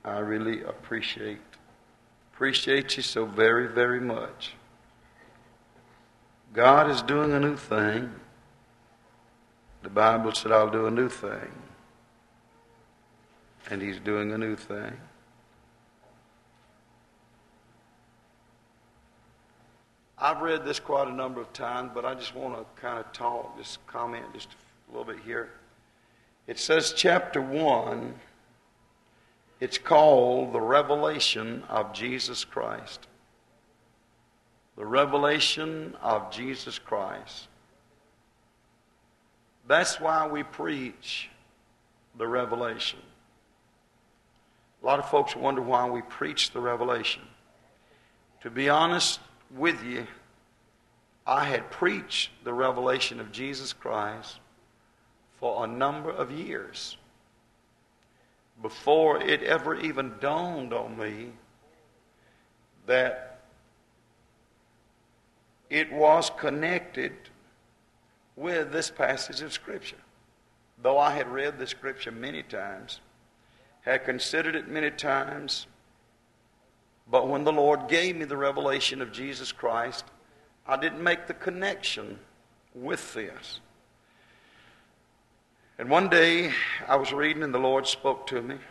I really appreciate you so very, very much. God is doing a new thing. The Bible said, I'll do a new thing. And He's doing a new thing. I've read this quite a number of times, but I just want to kind of comment just a little bit here. It says chapter 1, it's called the revelation of Jesus Christ. The revelation of Jesus Christ. That's why we preach the revelation. A lot of folks wonder why we preach the revelation. To be honest with you, I had preached the revelation of Jesus Christ for a number of years before it ever even dawned on me that it was connected with this passage of Scripture. Though I had read the Scripture many times, had considered it many times, but when the Lord gave me the revelation of Jesus Christ, I didn't make the connection with this. And one day I was reading and the Lord spoke to me.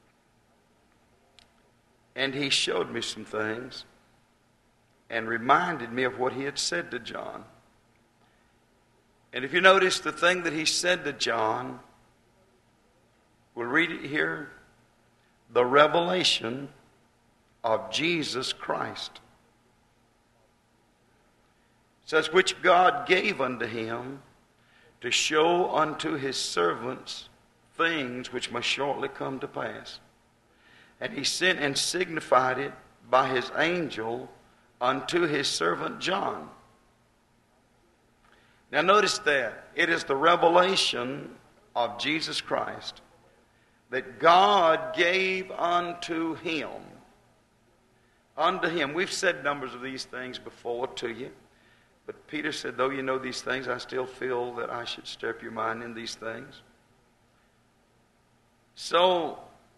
And He showed me some things and reminded me of what He had said to John. And if you notice the thing that He said to John, we'll read it here. The revelation of Jesus Christ. It says, which God gave unto Him to show unto His servants things which must shortly come to pass. And He sent and signified it by His angel unto His servant John. Now notice that. It is the revelation of Jesus Christ that God gave unto Him. Unto Him. We've said numbers of these things before to you. But Peter said, though you know these things, I still feel that I should stir up your mind in these things. So,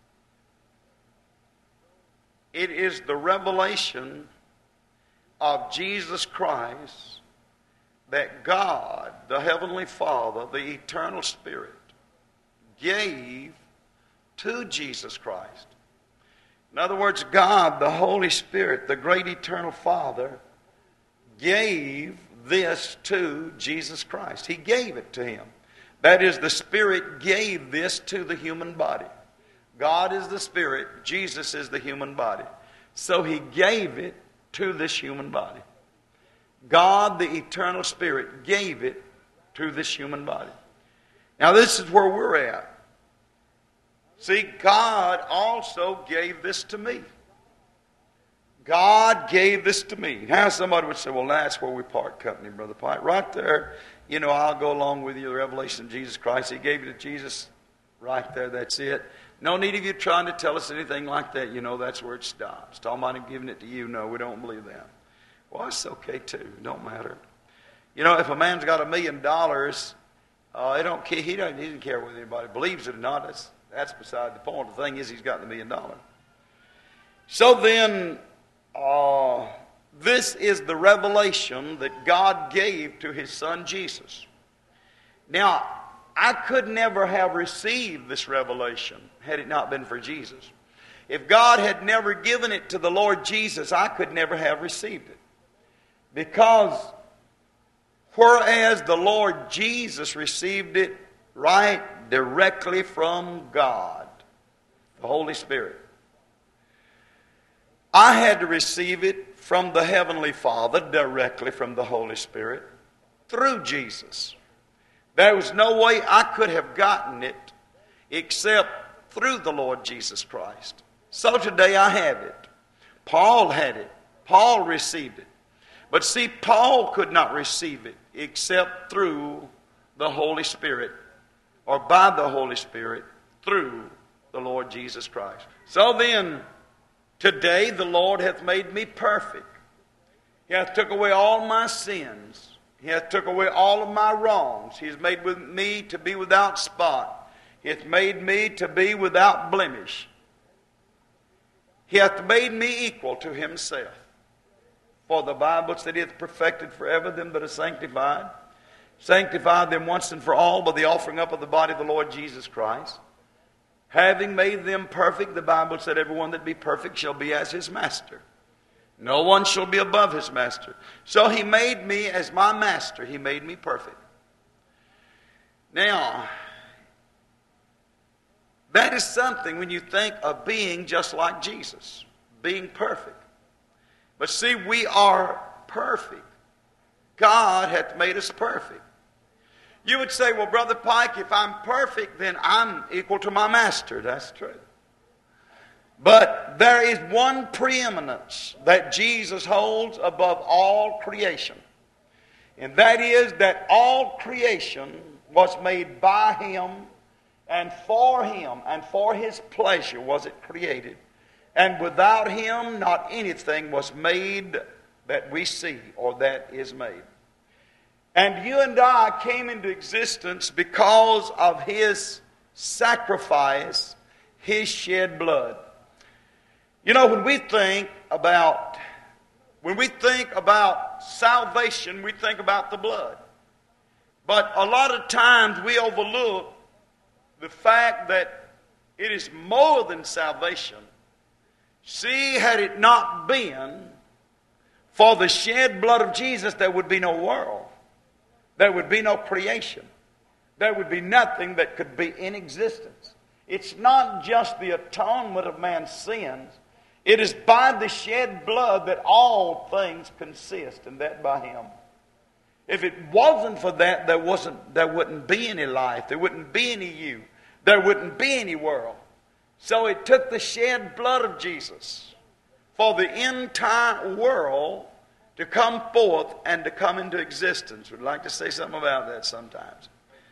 it is the revelation of Jesus Christ that God, the Heavenly Father, the Eternal Spirit, gave to Jesus Christ. In other words, God, the Holy Spirit, the great eternal Father, gave this to Jesus Christ. He gave it to Him. That is, the Spirit gave this to the human body. God is the Spirit. Jesus is the human body. So He gave it to this human body. God, the eternal Spirit, gave it to this human body. Now this is where we're at. See, God also gave this to me. God gave this to me. Now somebody would say, well, that's where we part company, Brother Pike. Right there, I'll go along with you, the revelation of Jesus Christ. He gave it to Jesus right there, that's it. No need of you trying to tell us anything like that. That's where it stops. Talking about Him giving it to you, no, we don't believe that. Well, it's okay too. It don't matter. If a man's got $1 million, he doesn't care whether anybody believes it or not. That's beside the point. The thing is, he's got the $1 million. So then, this is the revelation that God gave to His Son Jesus. Now, I could never have received this revelation had it not been for Jesus. If God had never given it to the Lord Jesus, I could never have received it. Because whereas the Lord Jesus received it right directly from God, the Holy Spirit, I had to receive it from the Heavenly Father directly from the Holy Spirit through Jesus. There was no way I could have gotten it except through the Lord Jesus Christ. So today I have it. Paul had it. Paul received it. But see, Paul could not receive it except through the Holy Spirit, or by the Holy Spirit through the Lord Jesus Christ. So then, today the Lord hath made me perfect. He hath took away all my sins. He hath took away all of my wrongs. He has made me to be without spot. He hath made me to be without blemish. He hath made me equal to himself. For the Bible said, he hath perfected forever them that are sanctified. Sanctified them once and for all by the offering up of the body of the Lord Jesus Christ. Having made them perfect, the Bible said, everyone that be perfect shall be as his master. No one shall be above his master. So he made me as my master. He made me perfect. Now, that is something when you think of being just like Jesus, being perfect. But see, we are perfect. God hath made us perfect. You would say, well, Brother Pike, if I'm perfect, then I'm equal to my master. That's true. But there is one preeminence that Jesus holds above all creation. And that is that all creation was made by him and for his pleasure was it created. And without him, not anything was made that we see or that is made. And you and I came into existence because of his sacrifice, his shed blood. You know, when we think about salvation, we think about the blood. But a lot of times we overlook the fact that it is more than salvation. See, had it not been for the shed blood of Jesus, there would be no world. There would be no creation. There would be nothing that could be in existence. It's not just the atonement of man's sins. It is by the shed blood that all things consist, and that by him. If it wasn't for that, there wouldn't be any life. There wouldn't be any you. There wouldn't be any world. So it took the shed blood of Jesus for the entire world to come forth and to come into existence. We'd like to say something about that sometimes.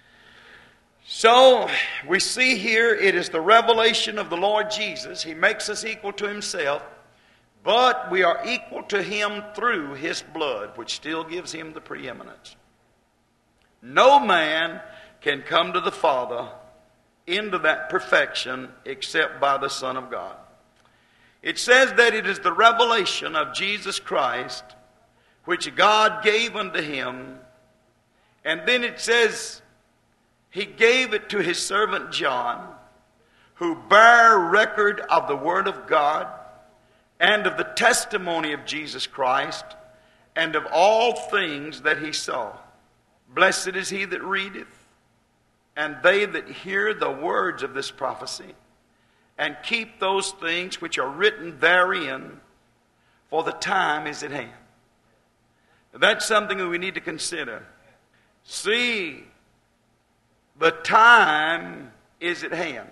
So we see here it is the revelation of the Lord Jesus. He makes us equal to himself, but we are equal to him through his blood, which still gives him the preeminence. No man can come to the Father into that perfection except by the Son of God. It says that it is the revelation of Jesus Christ which God gave unto him. And then it says he gave it to his servant John, who bare record of the word of God and of the testimony of Jesus Christ and of all things that he saw. Blessed is he that readeth, and they that hear the words of this prophecy, and keep those things which are written therein, for the time is at hand. That's something that we need to consider. See, the time is at hand.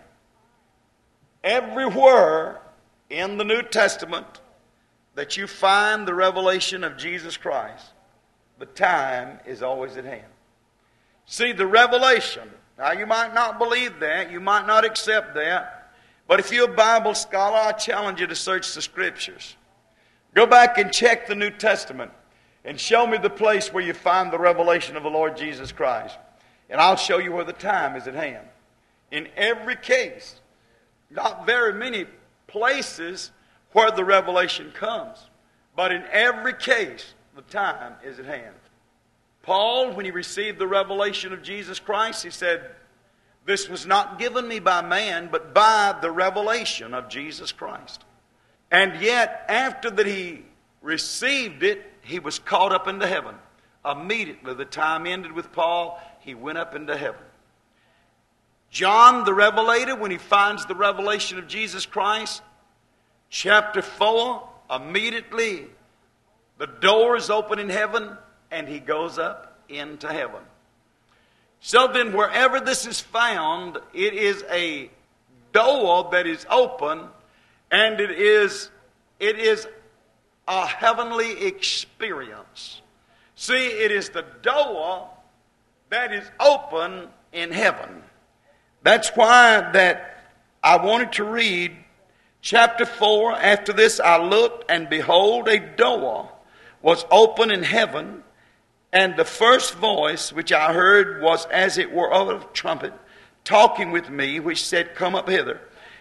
Everywhere in the New Testament that you find the revelation of Jesus Christ, the time is always at hand. See, the revelation. Now, you might not believe that. You might not accept that. But if you're a Bible scholar, I challenge you to search the Scriptures. Go back and check the New Testament and show me the place where you find the revelation of the Lord Jesus Christ. And I'll show you where the time is at hand. In every case, not very many places where the revelation comes, but in every case, the time is at hand. Paul, when he received the revelation of Jesus Christ, he said, "This was not given me by man, but by the revelation of Jesus Christ." And yet, after that he received it, he was caught up into heaven. Immediately, the time ended with Paul, he went up into heaven. John the Revelator, when he finds the revelation of Jesus Christ, chapter 4, immediately the door is open in heaven and he goes up into heaven. So then, wherever this is found, it is a door that is open, and it is a heavenly experience. See, it is the door that is open in heaven. That's why that I wanted to read chapter 4. After this I looked, and behold, a door was open in heaven, and the first voice which I heard was as it were of a trumpet, talking with me, which said, "Come up hither,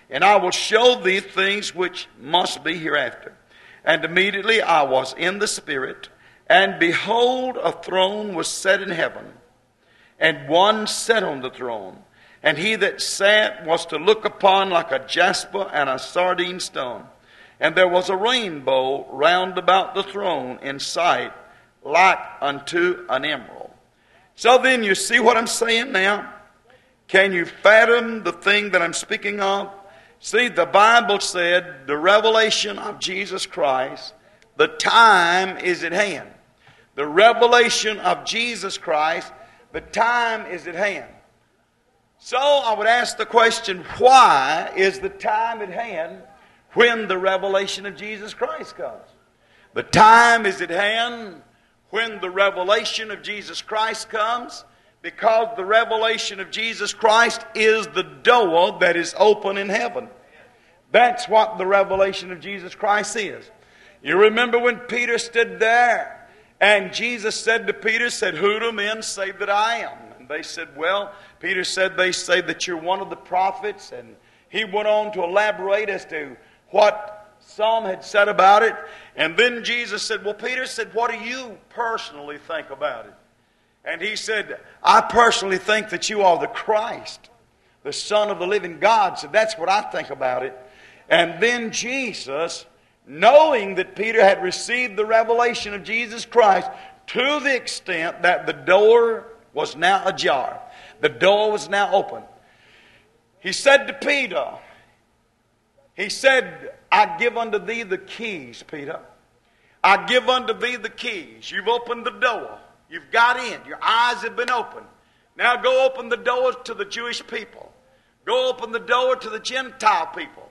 and I will show thee things which must be hereafter. And immediately I was in the Spirit, and behold, a throne was set in heaven, and one sat on the throne. And he that sat was to look upon like a jasper and a sardine stone. And there was a rainbow round about the throne in sight, like unto an emerald. So then you see what I'm saying now? Can you fathom the thing that I'm speaking of? See, the Bible said the revelation of Jesus Christ, the time is at hand. The revelation of Jesus Christ, the time is at hand. So I would ask the question, why is the time at hand when the revelation of Jesus Christ comes? The time is at hand when the revelation of Jesus Christ comes, because the revelation of Jesus Christ is the door that is open in heaven. That's what the revelation of Jesus Christ is. You remember when Peter stood there and Jesus said to Peter, said, "Who do men say that I am?" And they said, well, Peter said, they say that you're one of the prophets. And he went on to elaborate as to what some had said about it. And then Jesus said, well, Peter said, what do you personally think about it? And he said, I personally think that you are the Christ, the Son of the living God. So that's what I think about it. And then Jesus, knowing that Peter had received the revelation of Jesus Christ to the extent that the door was now ajar, the door was now open, he said to Peter, he said, I give unto thee the keys, Peter. I give unto thee the keys. You've opened the door. You've got in. Your eyes have been opened. Now go open the doors to the Jewish people. Go open the door to the Gentile people.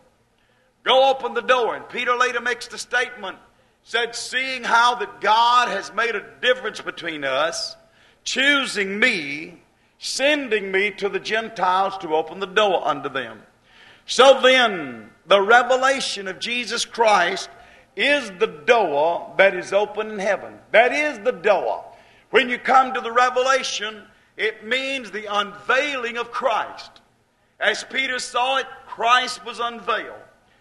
Go open the door. And Peter later makes the statement, said, seeing how that God has made a difference between us, choosing me, sending me to the Gentiles to open the door unto them. So then, the revelation of Jesus Christ is the door that is open in heaven. That is the door. When you come to the revelation, it means the unveiling of Christ. As Peter saw it, Christ was unveiled.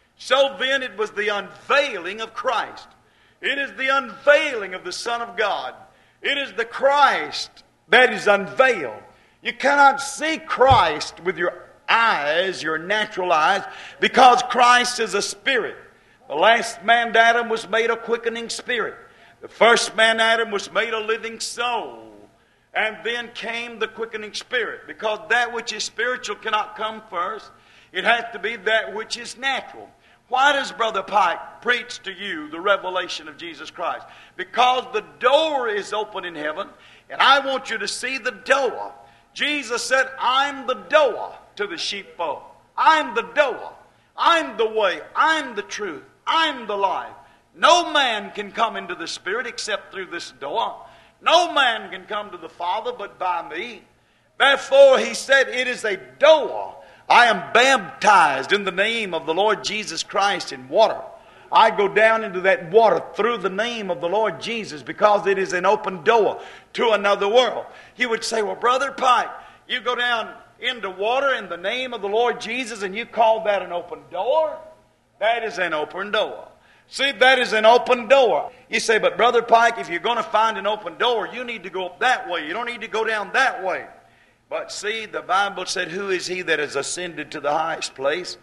So then it was the unveiling of Christ. It is the unveiling of the Son of God. It is the Christ that is unveiled. You cannot see Christ with your eyes, your natural eyes, because Christ is a spirit. The last man, Adam, was made a quickening spirit. The first man, Adam, was made a living soul. And then came the quickening spirit, because that which is spiritual cannot come first. It has to be that which is natural. Why does Brother Pike preach to you the revelation of Jesus Christ? Because the door is open in heaven, and I want you to see the door. Jesus said, I'm the door to the sheepfold. I'm the door. I'm the way. I'm the truth. I'm the life. No man can come into the Spirit except through this door. No man can come to the Father but by me. Therefore, he said, it is a door. I am baptized in the name of the Lord Jesus Christ in water. I go down into that water through the name of the Lord Jesus, because it is an open door to another world. You would say, well, Brother Pike, you go down into water in the name of the Lord Jesus and you call that an open door? That is an open door. See, that is an open door. You say, but Brother Pike, if you're going to find an open door, you need to go up that way. You don't need to go down that way. But see, the Bible said, who is he that has ascended to the highest place,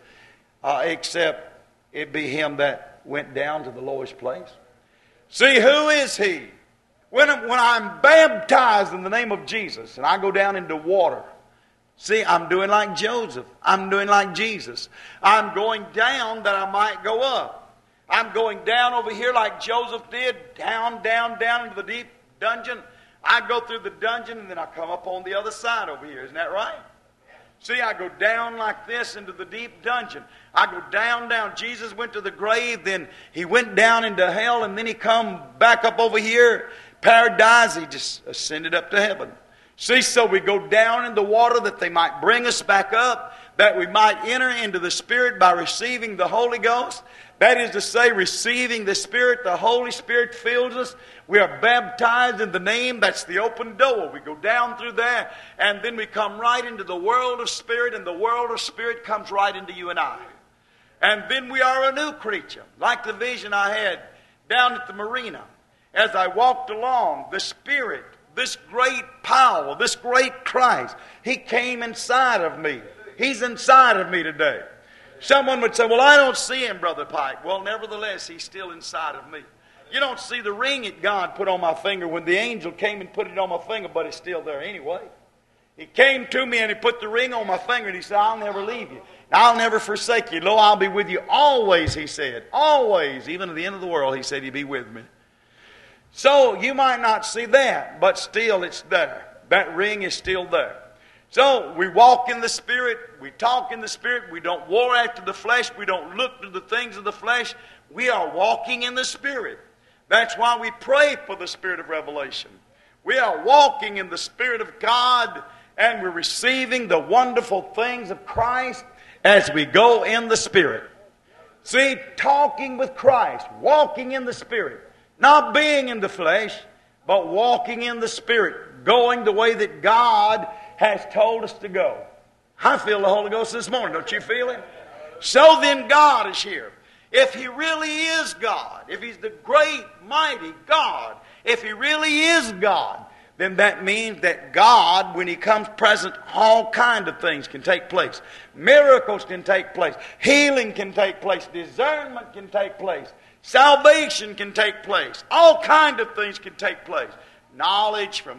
except it be him that went down to the lowest place? See, who is he? When I'm baptized in the name of Jesus and I go down into water, see, I'm doing like Joseph. I'm doing like Jesus. I'm going down that I might go up. I'm going down over here like Joseph did, down into the deep dungeon. I go through the dungeon and then I come up on the other side over here. Isn't that right? See, I go down like this into the deep dungeon. I go down. Jesus went to the grave, then he went down into hell, and then he come back up over here, paradise. He just ascended up to heaven. See, so we go down in the water that they might bring us back up, that we might enter into the Spirit by receiving the Holy Ghost. That is to say, receiving the Spirit. The Holy Spirit fills us. We are baptized in the name. That's the open door. We go down through there, and then we come right into the world of Spirit, and the world of Spirit comes right into you and I. And then we are a new creature. Like the vision I had down at the marina. As I walked along, the Spirit, this great power, this great Christ, He came inside of me. He's inside of me today. Someone would say, well, I don't see Him, Brother Pike. Well, nevertheless, He's still inside of me. You don't see the ring that God put on my finger when the angel came and put it on my finger, but it's still there anyway. He came to me and He put the ring on my finger and He said, I'll never leave you. I'll never forsake you. Lo, I'll be with you always, He said. Always. Even to the end of the world, He said He'd be with me. So you might not see that, but still it's there. That ring is still there. So we walk in the Spirit. We talk in the Spirit. We don't war after the flesh. We don't look to the things of the flesh. We are walking in the Spirit. That's why we pray for the Spirit of revelation. We are walking in the Spirit of God, and we're receiving the wonderful things of Christ as we go in the Spirit. See, talking with Christ, walking in the Spirit, not being in the flesh, but walking in the Spirit, going the way that God has told us to go. I feel the Holy Ghost this morning. Don't you feel it? So then God is here. If He really is God, if He's the great, mighty God, if He really is God, then that means that God, when He comes present, all kind of things can take place. Miracles can take place. Healing can take place. Discernment can take place. Salvation can take place. All kind of things can take place. Knowledge from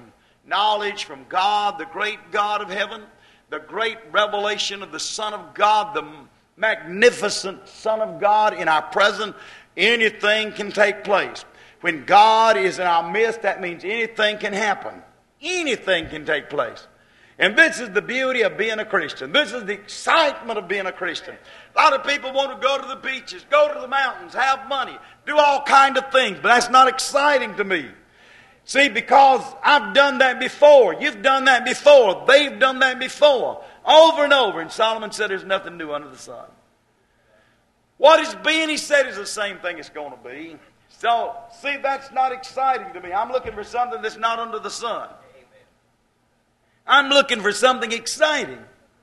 God, the great God of heaven, the great revelation of the Son of God, the magnificent Son of God in our present. Anything can take place. When God is in our midst, that means anything can happen. Anything can take place. And this is the beauty of being a Christian. This is the excitement of being a Christian. A lot of people want to go to the beaches, go to the mountains, have money, do all kinds of things, but that's not exciting to me. See, because I've done that before. You've done that before. They've done that before. Over and over. And Solomon said there's nothing new under the sun. What is being, he said, is the same thing it's going to be. So, see, that's not exciting to me. I'm looking for something that's not under the sun. I'm looking for something exciting.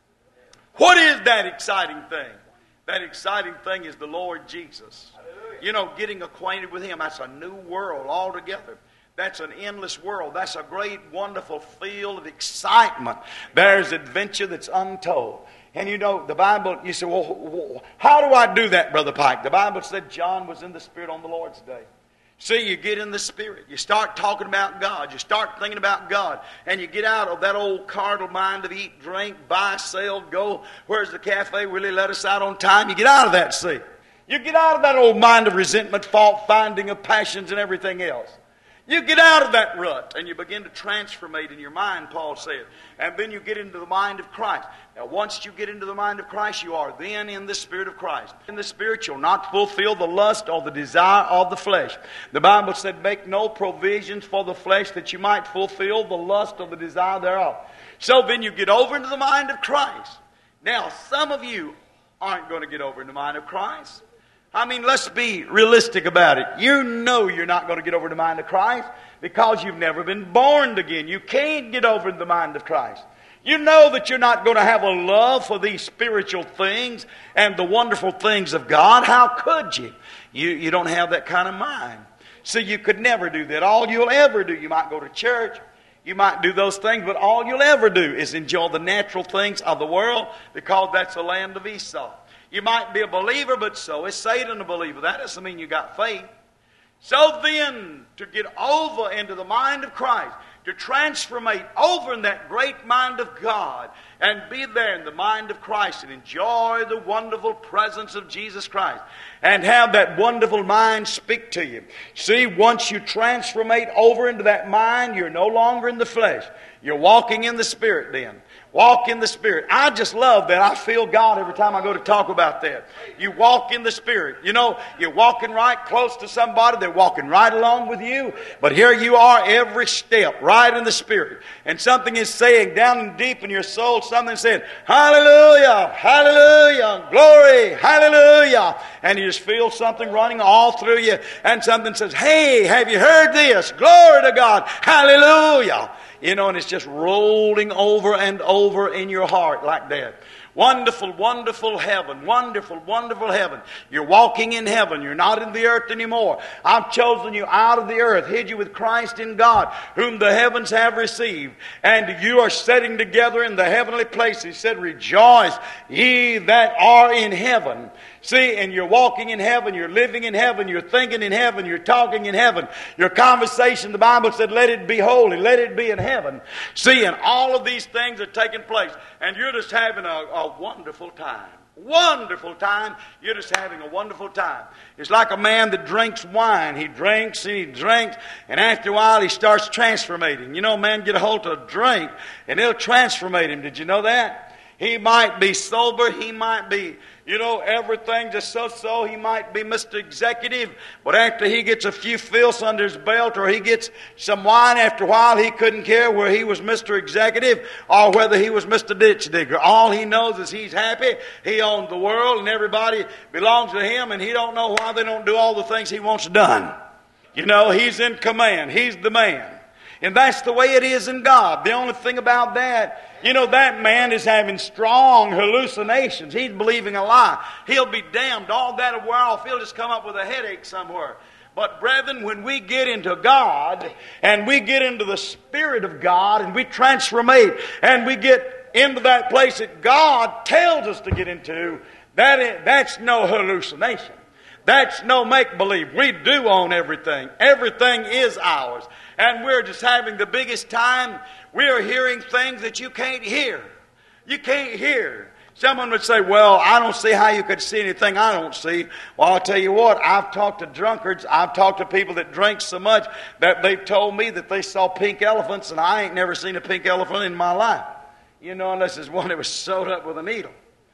What is that exciting thing? That exciting thing is the Lord Jesus. You know, getting acquainted with Him. That's a new world altogether. That's an endless world. That's a great, wonderful field of excitement. There's adventure that's untold. And you know, the Bible, you say, well, how do I do that, Brother Pike? The Bible said John was in the Spirit on the Lord's day. See, you get in the Spirit. You start talking about God. You start thinking about God. And you get out of that old carnal mind of eat, drink, buy, sell, go. Where's the cafe? Will He let us out on time? You get out of that, see. You get out of that old mind of resentment, fault finding, of passions and everything else. You get out of that rut and you begin to transformate in your mind, Paul said. And then you get into the mind of Christ. Now, once you get into the mind of Christ, you are then in the Spirit of Christ. In the Spirit, you'll not fulfill the lust or the desire of the flesh. The Bible said, make no provisions for the flesh that you might fulfill the lust or the desire thereof. So then you get over into the mind of Christ. Now, some of you aren't going to get over in the mind of Christ. I mean, let's be realistic about it. You know you're not going to get over the mind of Christ because you've never been born again. You can't get over the mind of Christ. You know that you're not going to have a love for these spiritual things and the wonderful things of God. How could you? You don't have that kind of mind. So you could never do that. All you'll ever do, you might go to church, you might do those things, but all you'll ever do is enjoy the natural things of the world because that's the land of Esau. You might be a believer, but so is Satan a believer. That doesn't mean you got faith. So then, to get over into the mind of Christ, to transformate over in that great mind of God, and be there in the mind of Christ, and enjoy the wonderful presence of Jesus Christ, and have that wonderful mind speak to you. See, once you transformate over into that mind, you're no longer in the flesh. You're walking in the Spirit then. Walk in the Spirit. I just love that. I feel God every time I go to talk about that. You walk in the Spirit. You know, you're walking right close to somebody. They're walking right along with you. But here you are every step, right in the Spirit. And something is saying down deep in your soul, something saying, hallelujah, hallelujah, glory, hallelujah. And you just feel something running all through you. And something says, hey, have you heard this? Glory to God, hallelujah. You know, and it's just rolling over and over in your heart like that. Wonderful, wonderful heaven. Wonderful, wonderful heaven. You're walking in heaven. You're not in the earth anymore. I've chosen you out of the earth, hid you with Christ in God, whom the heavens have received. And you are sitting together in the heavenly places. He said, rejoice, ye that are in heaven. See, and you're walking in heaven, you're living in heaven, you're thinking in heaven, you're talking in heaven. Your conversation, the Bible said, let it be holy, let it be in heaven. See, and all of these things are taking place. And you're just having a wonderful time. Wonderful time. You're just having a wonderful time. It's like a man that drinks wine. He drinks and he drinks, and after a while he starts transformating. You know, a man get a hold of a drink, and it'll transformate him. Did you know that? He might be sober, he might be, everything just so. He might be Mr. Executive, but after he gets a few filths under his belt, or he gets some wine, after a while he couldn't care where he was Mr. Executive or whether he was Mr. Ditch Digger. All he knows is he's happy. He owns the world and everybody belongs to him, and he don't know why they don't do all the things he wants done. He's in command. He's the man. And that's the way it is in God. The only thing about that, that man is having strong hallucinations. He's believing a lie. He'll be damned. All that will wear off. He'll just come up with a headache somewhere. But brethren, when we get into God, and we get into the Spirit of God, and we transformate, and we get into that place that God tells us to get into, that's no hallucination. That's no make-believe. We do own everything. Everything is ours. And we're just having the biggest time. We are hearing things that you can't hear. You can't hear. Someone would say, well, I don't see how you could see anything I don't see. Well, I'll tell you what, I've talked to drunkards. I've talked to people that drink so much that they've told me that they saw pink elephants, and I ain't never seen a pink elephant in my life. Unless it's one that was sewed up with a needle.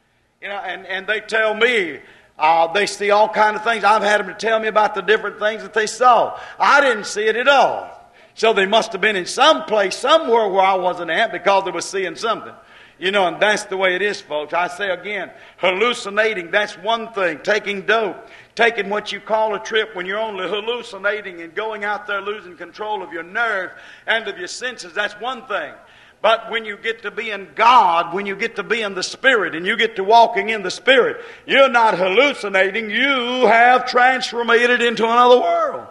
And they tell me, they see all kinds of things. I've had them to tell me about the different things that they saw. I didn't see it at all. So they must have been in some place, somewhere where I wasn't at, because they were seeing something. And that's the way it is, folks. I say again, hallucinating, that's one thing. Taking dope, taking what you call a trip when you're only hallucinating and going out there losing control of your nerves and of your senses, that's one thing. But when you get to be in God, when you get to be in the Spirit, and you get to walking in the Spirit, you're not hallucinating. You have transformated into another world.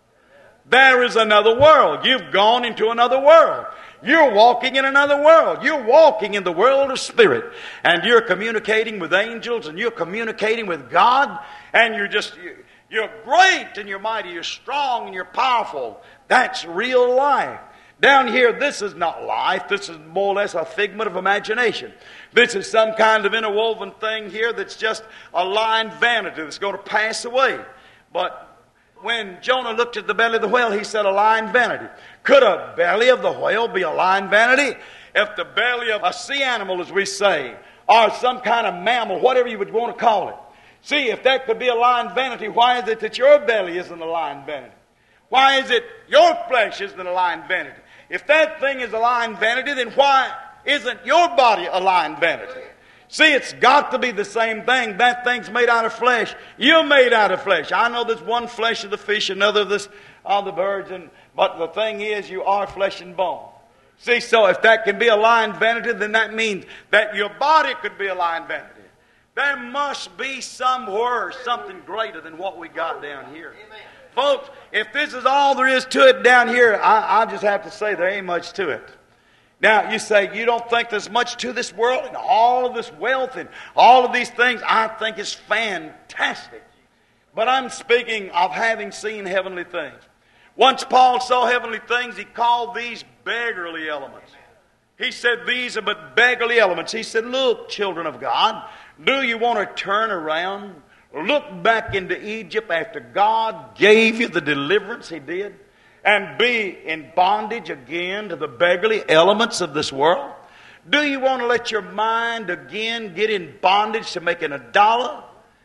There is another world. You've gone into another world. You're walking in another world. You're walking in the world of Spirit. And you're communicating with angels, and you're communicating with God, and you're great, and you're mighty, you're strong, and you're powerful. That's real life. Down here, this is not life. This is more or less a figment of imagination. This is some kind of interwoven thing here that's just a lying vanity that's going to pass away. But when Jonah looked at the belly of the whale, he said, a lying vanity. Could a belly of the whale be a lying vanity? If the belly of a sea animal, as we say, or some kind of mammal, whatever you would want to call it. See, if that could be a lying vanity, why is it that your belly isn't a lying vanity? Why is it your flesh isn't a lying vanity? If that thing is a lying vanity, then why isn't your body a lying vanity? See, it's got to be the same thing. That thing's made out of flesh. You're made out of flesh. I know there's one flesh of the fish, another of the birds, but the thing is, you are flesh and bone. See, so if that can be a lying vanity, then that means that your body could be a lying vanity. There must be somewhere something greater than what we got down here. Amen. Folks, if this is all there is to it down here, I just have to say there ain't much to it. Now, you say, you don't think there's much to this world and all of this wealth and all of these things? I think it's fantastic. But I'm speaking of having seen heavenly things. Once Paul saw heavenly things, he called these beggarly elements. He said, these are but beggarly elements. He said, look, children of God, do you want to turn around? Look back into Egypt after God gave you the deliverance He did, and be in bondage again to the beggarly elements of this world? Do you want to let your mind again get in bondage to making $1?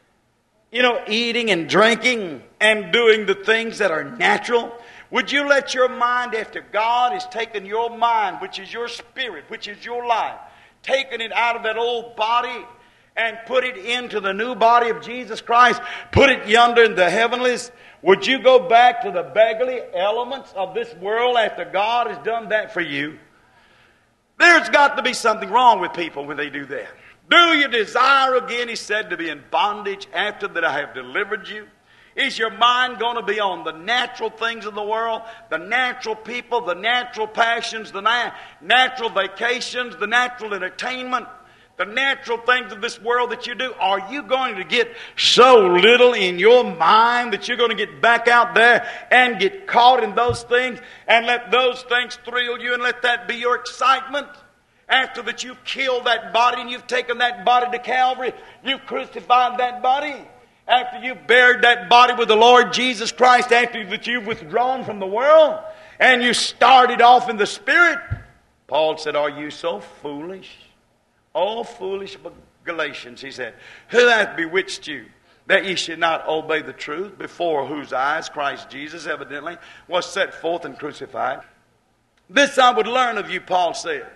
Eating and drinking and doing the things that are natural? Would you let your mind, after God has taken your mind, which is your spirit, which is your life, taken it out of that old body and put it into the new body of Jesus Christ, put it yonder in the heavenlies? Would you go back to the beggarly elements of this world after God has done that for you? There's got to be something wrong with people when they do that. Do you desire again, he said, to be in bondage after that I have delivered you? Is your mind going to be on the natural things of the world, the natural people, the natural passions, the natural vacations, the natural entertainment, the natural things of this world that you do? Are you going to get so little in your mind that you're going to get back out there and get caught in those things and let those things thrill you and let that be your excitement? After that you've killed that body and you've taken that body to Calvary, you've crucified that body. After you've buried that body with the Lord Jesus Christ, after that you've withdrawn from the world, and you started off in the Spirit, Paul said, are you so foolish? Oh, foolish Galatians, he said, who hath bewitched you that ye should not obey the truth, before whose eyes Christ Jesus evidently was set forth and crucified? This I would learn of you, Paul said.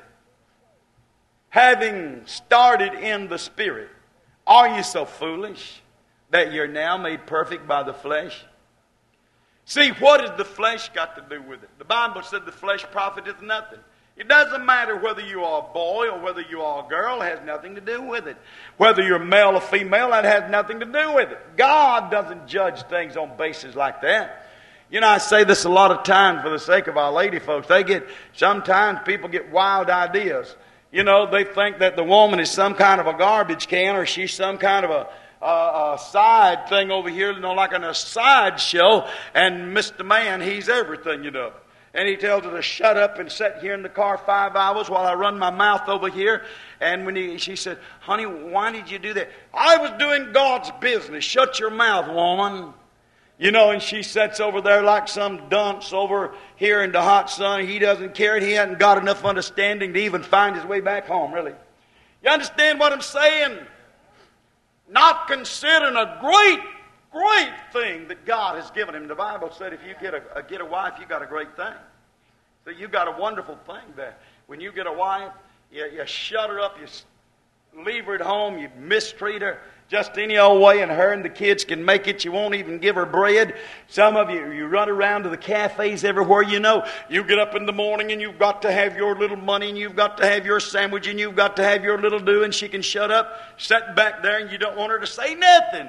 Having started in the Spirit, are you so foolish that you're now made perfect by the flesh? See, what has the flesh got to do with it? The Bible said the flesh profiteth nothing. It doesn't matter whether you are a boy or whether you are a girl. It has nothing to do with it. Whether you're male or female, that has nothing to do with it. God doesn't judge things on basis like that. You know, I say this a lot of times for the sake of our lady folks. Sometimes people get wild ideas. You know, they think that the woman is some kind of a garbage can, or she's some kind of a side thing over here, you know, like in a sideshow, and Mr. Man, he's everything, you know. And he tells her to shut up and sit here in the car 5 hours while I run my mouth over here. And she said, honey, why did you do that? I was doing God's business. Shut your mouth, woman. You know, and she sits over there like some dunce over here in the hot sun. He doesn't care. He hasn't got enough understanding to even find his way back home, really. You understand what I'm saying? Not considering a great thing that God has given him. The Bible said if you get a wife, you got a great thing. So you got a wonderful thing there. When you get a wife, you shut her up, you leave her at home, you mistreat her just any old way, and her and the kids can make it. You won't even give her bread. Some of you run around to the cafes everywhere you know. You get up in the morning and you've got to have your little money, and you've got to have your sandwich, and you've got to have your little do, and she can shut up, sit back there, and you don't want her to say nothing.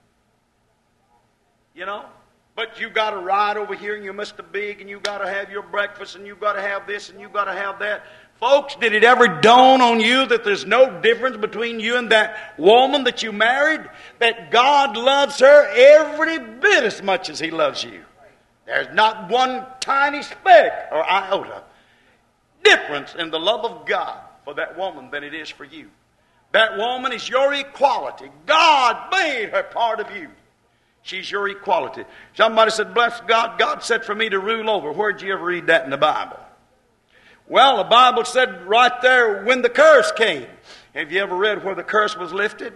You know? But you've got to ride over here, and you're Mr. Big, and you've got to have your breakfast, and you've got to have this, and you've got to have that. Folks, did it ever dawn on you that there's no difference between you and that woman that you married? That God loves her every bit as much as He loves you. There's not one tiny speck or iota difference in the love of God for that woman than it is for you. That woman is your equality. God made her part of you. She's your equality. Somebody said, bless God, God said for me to rule over. Where'd you ever read that in the Bible? Well, the Bible said right there when the curse came. Have you ever read where the curse was lifted?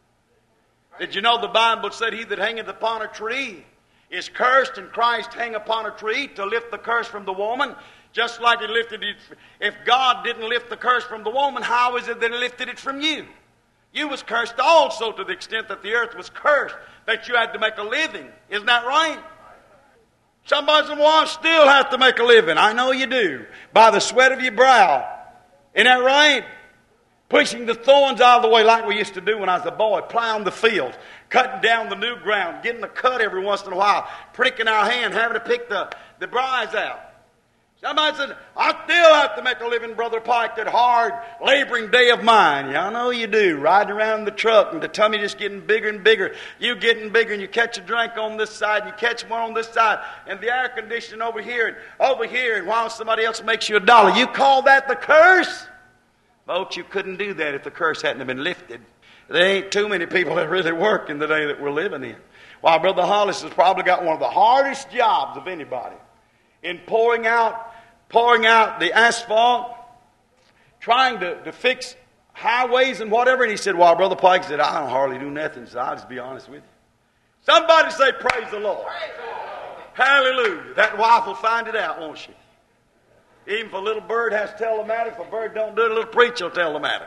Did you know the Bible said he that hangeth upon a tree is cursed, and Christ hang upon a tree to lift the curse from the woman? Just like he lifted it. If God didn't lift the curse from the woman, how is it that he lifted it from you? You was cursed also to the extent that the earth was cursed, that you had to make a living. Isn't that right? Somebody said, well, I still have to make a living. I know you do. By the sweat of your brow. Isn't that right? Pushing the thorns out of the way like we used to do when I was a boy. Plowing the field. Cutting down the new ground. Getting a cut every once in a while. Pricking our hand. Having to pick the briars out. Somebody said, I still have to make a living, Brother Pike, that hard laboring day of mine. Yeah, I know you do. Riding around in the truck and the tummy just getting bigger and bigger. You getting bigger, and you catch a drink on this side, and you catch one on this side, and the air conditioning over here, and while somebody else makes you $1. You call that the curse? Folks, you couldn't do that if the curse hadn't been lifted. There ain't too many people that really work in the day that we're living in. Why, Brother Hollis has probably got one of the hardest jobs of anybody in pouring out the asphalt, trying to fix highways and whatever. And he said, well, Brother Pike said, I don't hardly do nothing, so I'll just be honest with you. Somebody say, praise the Lord. Praise the Lord. Hallelujah. That wife will find it out, won't she? Even if a little bird has to tell the matter, if a bird don't do it, a little preacher will tell the matter.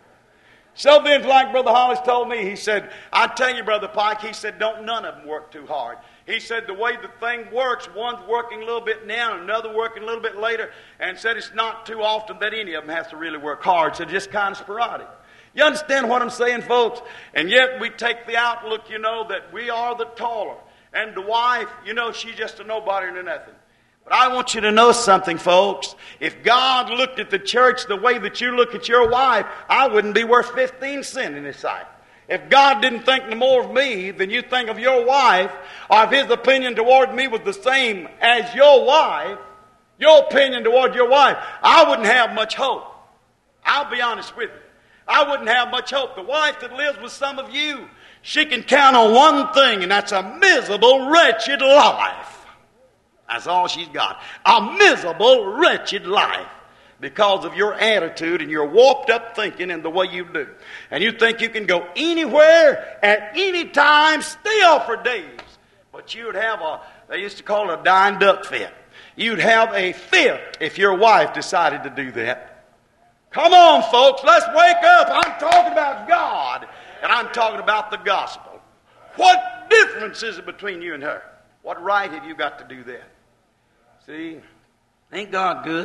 So then, like Brother Hollis told me, he said, I tell you, Brother Pike, he said, don't none of them work too hard. He said the way the thing works, one's working a little bit now and another working a little bit later, and said it's not too often that any of them has to really work hard, so just kind of sporadic. You understand what I'm saying, folks? And yet we take the outlook, that we are the taller. And the wife, she's just a nobody or nothing. But I want you to know something, folks. If God looked at the church the way that you look at your wife, I wouldn't be worth 15 cents in His sight. If God didn't think no more of me than you think of your wife, or if His opinion toward me was the same as your wife, your opinion toward your wife, I wouldn't have much hope. I'll be honest with you. I wouldn't have much hope. The wife that lives with some of you, she can count on one thing, and that's a miserable, wretched life. That's all she's got. A miserable, wretched life. Because of your attitude and your warped up thinking and the way you do. And you think you can go anywhere at any time, still for days. But you would have they used to call it a dying duck fit. You'd have a fit if your wife decided to do that. Come on, folks, let's wake up. I'm talking about God, and I'm talking about the gospel. What difference is it between you and her? What right have you got to do that? See, ain't God good?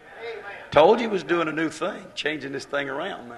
Told you He was doing a new thing, changing this thing around now.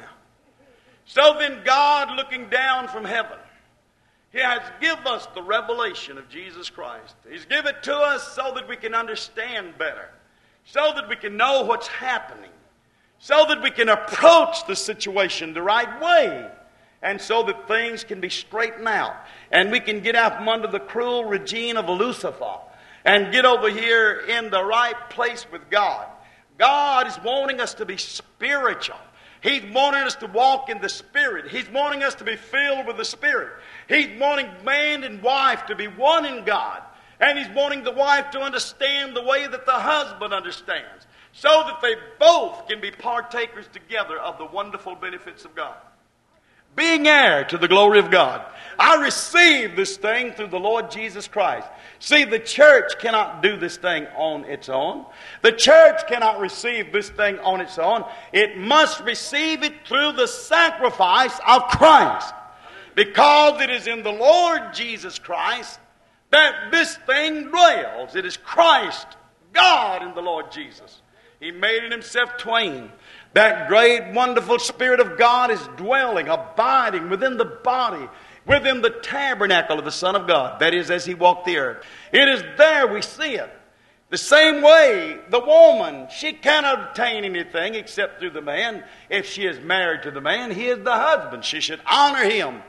So then God, looking down from heaven, He has given us the revelation of Jesus Christ. He's given it to us so that we can understand better, so that we can know what's happening, so that we can approach the situation the right way, and so that things can be straightened out, and we can get out from under the cruel regime of Lucifer and get over here in the right place with God. God is wanting us to be spiritual. He's wanting us to walk in the Spirit. He's wanting us to be filled with the Spirit. He's wanting man and wife to be one in God. And He's wanting the wife to understand the way that the husband understands, so that they both can be partakers together of the wonderful benefits of God. Being heir to the glory of God. I received this thing through the Lord Jesus Christ. See, the church cannot do this thing on its own. The church cannot receive this thing on its own. It must receive it through the sacrifice of Christ. Because it is in the Lord Jesus Christ that this thing dwells. It is Christ, God in the Lord Jesus. He made in Himself twain. That great, wonderful Spirit of God is dwelling, abiding within the body, within the tabernacle of the Son of God. That is, as He walked the earth. It is there we see it. The same way, the woman, she cannot obtain anything except through the man. If she is married to the man, he is the husband. She should honor him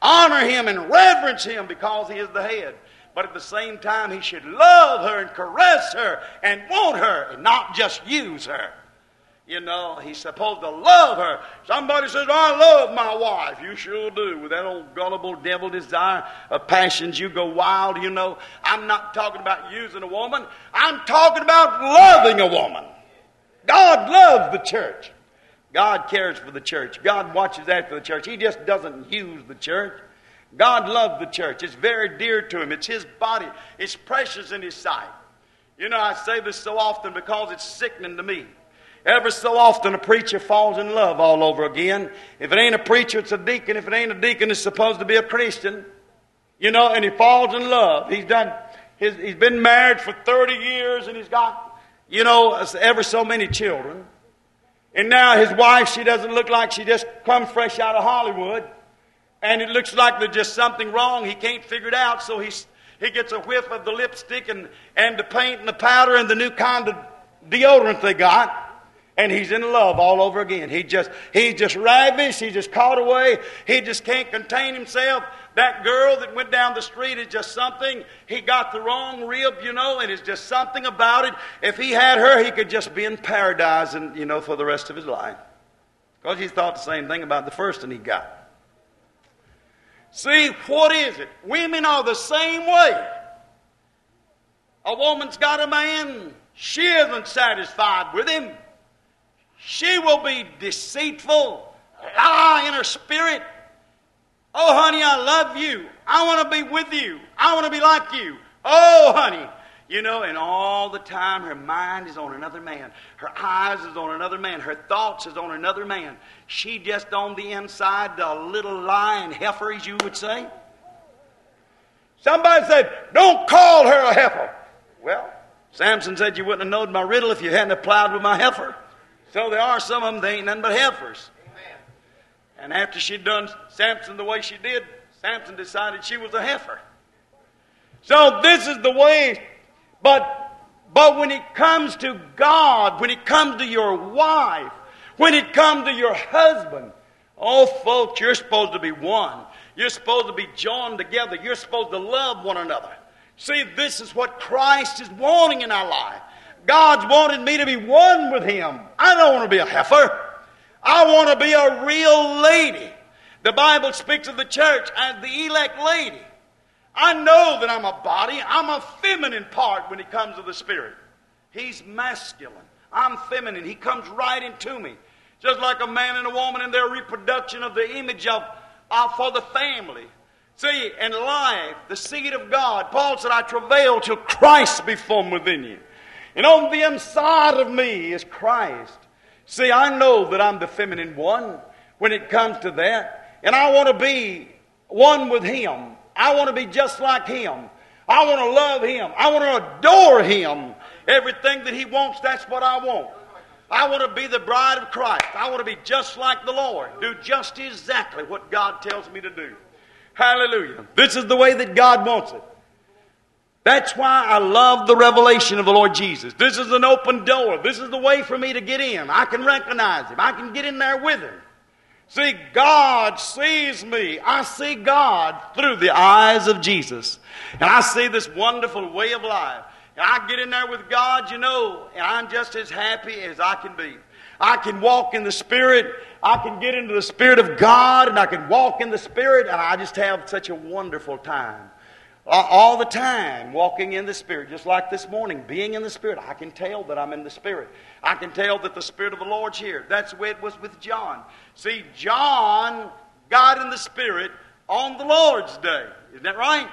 and reverence him because he is the head. But at the same time, he should love her and caress her and want her and not just use her. He's supposed to love her. Somebody says, I love my wife. You sure do. With that old gullible devil desire of passions, you go wild, I'm not talking about using a woman. I'm talking about loving a woman. God loves the church. God cares for the church. God watches after the church. He just doesn't use the church. God loves the church. It's very dear to Him. It's His body. It's precious in His sight. I say this so often because it's sickening to me. Ever so often a preacher falls in love all over again. If it ain't a preacher, it's a deacon. If it ain't a deacon, it's supposed to be a Christian. And he falls in love. He's been married for 30 years and he's got, ever so many children. And now his wife, she doesn't look like she just come fresh out of Hollywood. And it looks like there's just something wrong. He can't figure it out. So he gets a whiff of the lipstick and the paint and the powder and the new kind of deodorant they got. And he's in love all over again. He's just ravish. He's just caught away. He just can't contain himself. That girl that went down the street is just something. He got the wrong rib, and it's just something about it. If he had her, he could just be in paradise and, for the rest of his life. Because he thought the same thing about the first one he got. See, what is it? Women are the same way. A woman's got a man. She isn't satisfied with him. She will be deceitful, lie in her spirit. Oh, honey, I love you. I want to be with you. I want to be like you. Oh, honey. And all the time her mind is on another man. Her eyes is on another man. Her thoughts is on another man. She just on the inside, a little lying heifer, as you would say. Somebody said, don't call her a heifer. Well, Samson said you wouldn't have known my riddle if you hadn't plowed with my heifer. So there are some of them, they ain't nothing but heifers. And after she'd done Samson the way she did, Samson decided she was a heifer. So this is the way. But when it comes to God, when it comes to your wife, when it comes to your husband, oh, folks, you're supposed to be one. You're supposed to be joined together. You're supposed to love one another. See, this is what Christ is wanting in our life. God's wanted me to be one with Him. I don't want to be a heifer. I want to be a real lady. The Bible speaks of the church as the elect lady. I know that I'm a body. I'm a feminine part when it comes to the Spirit. He's masculine. I'm feminine. He comes right into me. Just like a man and a woman in their reproduction of the image of for the family. See, in life, the seed of God, Paul said, I travail till Christ be formed within you. And on the inside of me is Christ. See, I know that I'm the feminine one when it comes to that. And I want to be one with Him. I want to be just like Him. I want to love Him. I want to adore Him. Everything that He wants, that's what I want. I want to be the bride of Christ. I want to be just like the Lord. Do just exactly what God tells me to do. Hallelujah. This is the way that God wants it. That's why I love the revelation of the Lord Jesus. This is an open door. This is the way for me to get in. I can recognize Him. I can get in there with Him. See, God sees me. I see God through the eyes of Jesus. And I see this wonderful way of life. And I get in there with God, and I'm just as happy as I can be. I can walk in the Spirit. I can get into the Spirit of God, and I can walk in the Spirit, and I just have such a wonderful time. All the time, walking in the Spirit, just like this morning, being in the Spirit. I can tell that I'm in the Spirit. I can tell that the Spirit of the Lord's here. That's the way it was with John. See, John got in the Spirit on the Lord's day. Isn't that right?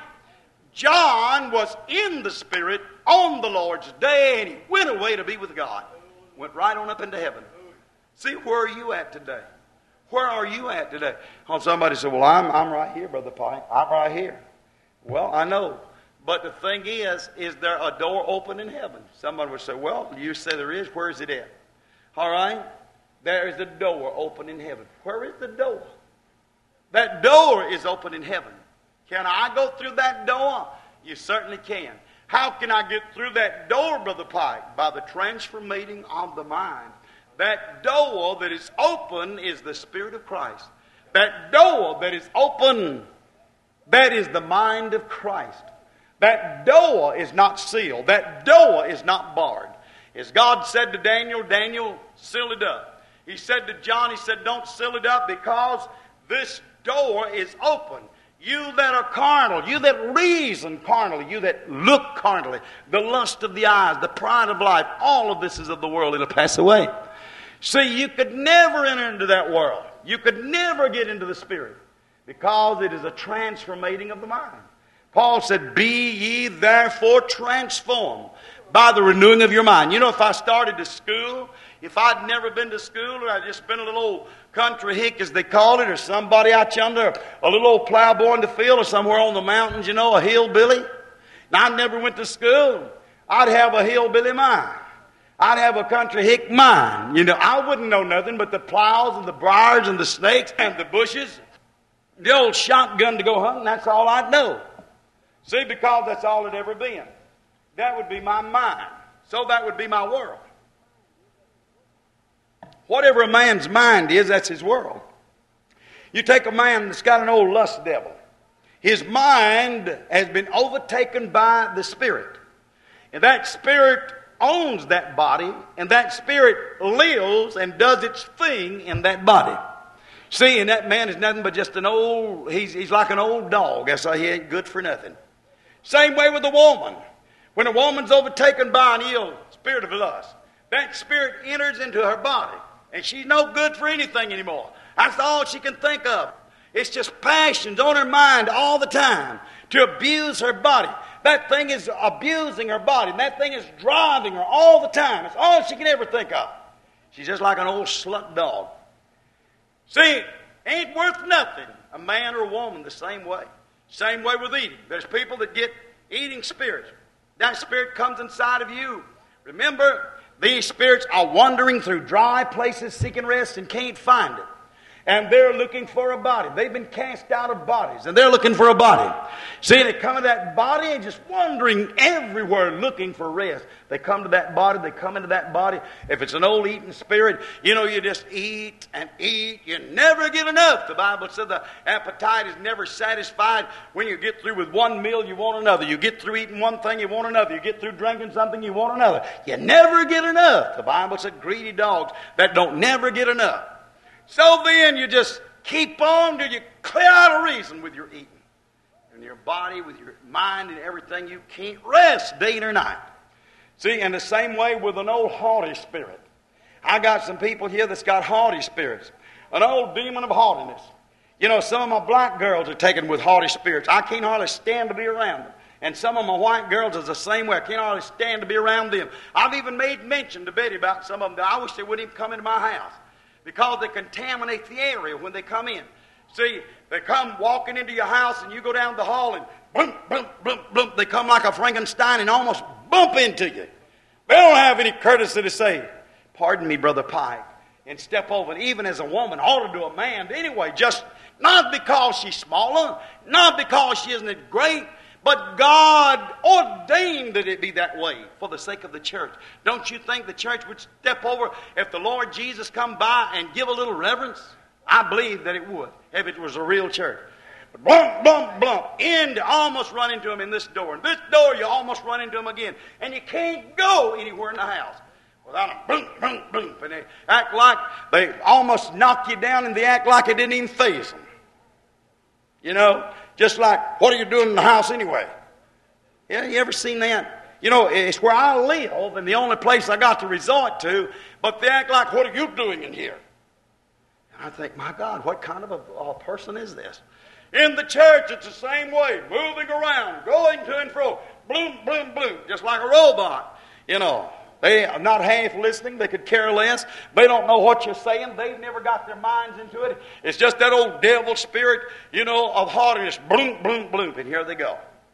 John was in the Spirit on the Lord's day, and he went away to be with God. Went right on up into heaven. See, where are you at today? Where are you at today? Oh, somebody said, well, I'm right here, Brother Pike. I'm right here. Well, I know. But the thing is there a door open in heaven? Somebody would say, well, you say there is. Where is it at? All right? There is a door open in heaven. Where is the door? That door is open in heaven. Can I go through that door? You certainly can. How can I get through that door, Brother Pike? By the transforming of the mind. That door that is open is the Spirit of Christ. That door that is open, that is the mind of Christ. That door is not sealed. That door is not barred. As God said to Daniel, Daniel, seal it up. He said to John, He said, don't seal it up because this door is open. You that are carnal, you that reason carnally, you that look carnally, the lust of the eyes, the pride of life, all of this is of the world. It'll pass away. See, you could never enter into that world. You could never get into the Spirit because it is a transformating of the mind. Paul said, be ye therefore transformed by the renewing of your mind. If I started to school, if I'd never been to school, or I'd just been a little old country hick, as they call it, or somebody out yonder, a little old plowboy in the field, or somewhere on the mountains, a hillbilly, and I never went to school, I'd have a hillbilly mind. I'd have a country hick mind. I wouldn't know nothing but the plows and the briars and the snakes and the bushes, the old shotgun to go hunting. That's all I'd know. See, because that's all it ever been. That would be my mind. So that would be my world. Whatever a man's mind is, that's his world. You take a man that's got an old lust devil. His mind has been overtaken by the Spirit. And that Spirit owns that body, and that Spirit lives and does its thing in that body. See, and that man is nothing but just he's like an old dog. That's why he ain't good for nothing. Same way with a woman. When a woman's overtaken by an ill spirit of lust, that spirit enters into her body, and she's no good for anything anymore. That's all she can think of. It's just passions on her mind all the time to abuse her body. That thing is abusing her body. That thing is driving her all the time. It's all she can ever think of. She's just like an old slut dog. See, ain't worth nothing. A man or a woman the same way. Same way with eating. There's people that get eating spirits. That spirit comes inside of you. Remember, these spirits are wandering through dry places seeking rest and can't find it. And they're looking for a body. They've been cast out of bodies, and they're looking for a body. See, they come to that body and just wandering everywhere looking for rest. They come to that body, they come into that body. If it's an old eating spirit, you just eat and eat. You never get enough. The Bible said the appetite is never satisfied. When you get through with one meal, you want another. You get through eating one thing, you want another. You get through drinking something, you want another. You never get enough. The Bible said greedy dogs that don't never get enough. So then you just keep on till you clear out a reason with your eating. And your body, with your mind and everything, you can't rest day or night. See, in the same way with an old haughty spirit. I got some people here that's got haughty spirits. An old demon of haughtiness. Some of my black girls are taken with haughty spirits. I can't hardly stand to be around them. And some of my white girls is the same way. I can't hardly stand to be around them. I've even made mention to Betty about some of them. I wish they wouldn't even come into my house, because they contaminate the area when they come in. See, they come walking into your house and you go down the hall and boom, boom, boom, boom. They come like a Frankenstein and almost bump into you. They don't have any courtesy to say, "Pardon me, Brother Pike," and step over. And even as a woman ought to do a man anyway, just not because she's smaller, not because she isn't great, but God ordained that it be that way for the sake of the church. Don't you think the church would step over if the Lord Jesus come by and give a little reverence? I believe that it would, if it was a real church. But blump, blump, blump, almost run into him in this door. And this door, you almost run into him again. And you can't go anywhere in the house without a boom, boom, boom. And they act like they almost knock you down, and they act like it didn't even faze them. Just like, what are you doing in the house anyway? Yeah, you ever seen that? It's where I live and the only place I got to resort to, but they act like, what are you doing in here? And I think, my God, what kind of a person is this? In the church, it's the same way, moving around, going to and fro, bloom, bloom, bloom, just like a robot. They are not half listening. They could care less. They don't know what you're saying. They've never got their minds into it. It's just that old devil spirit, of haughtiness. Bloom, bloom, bloom. And here they go.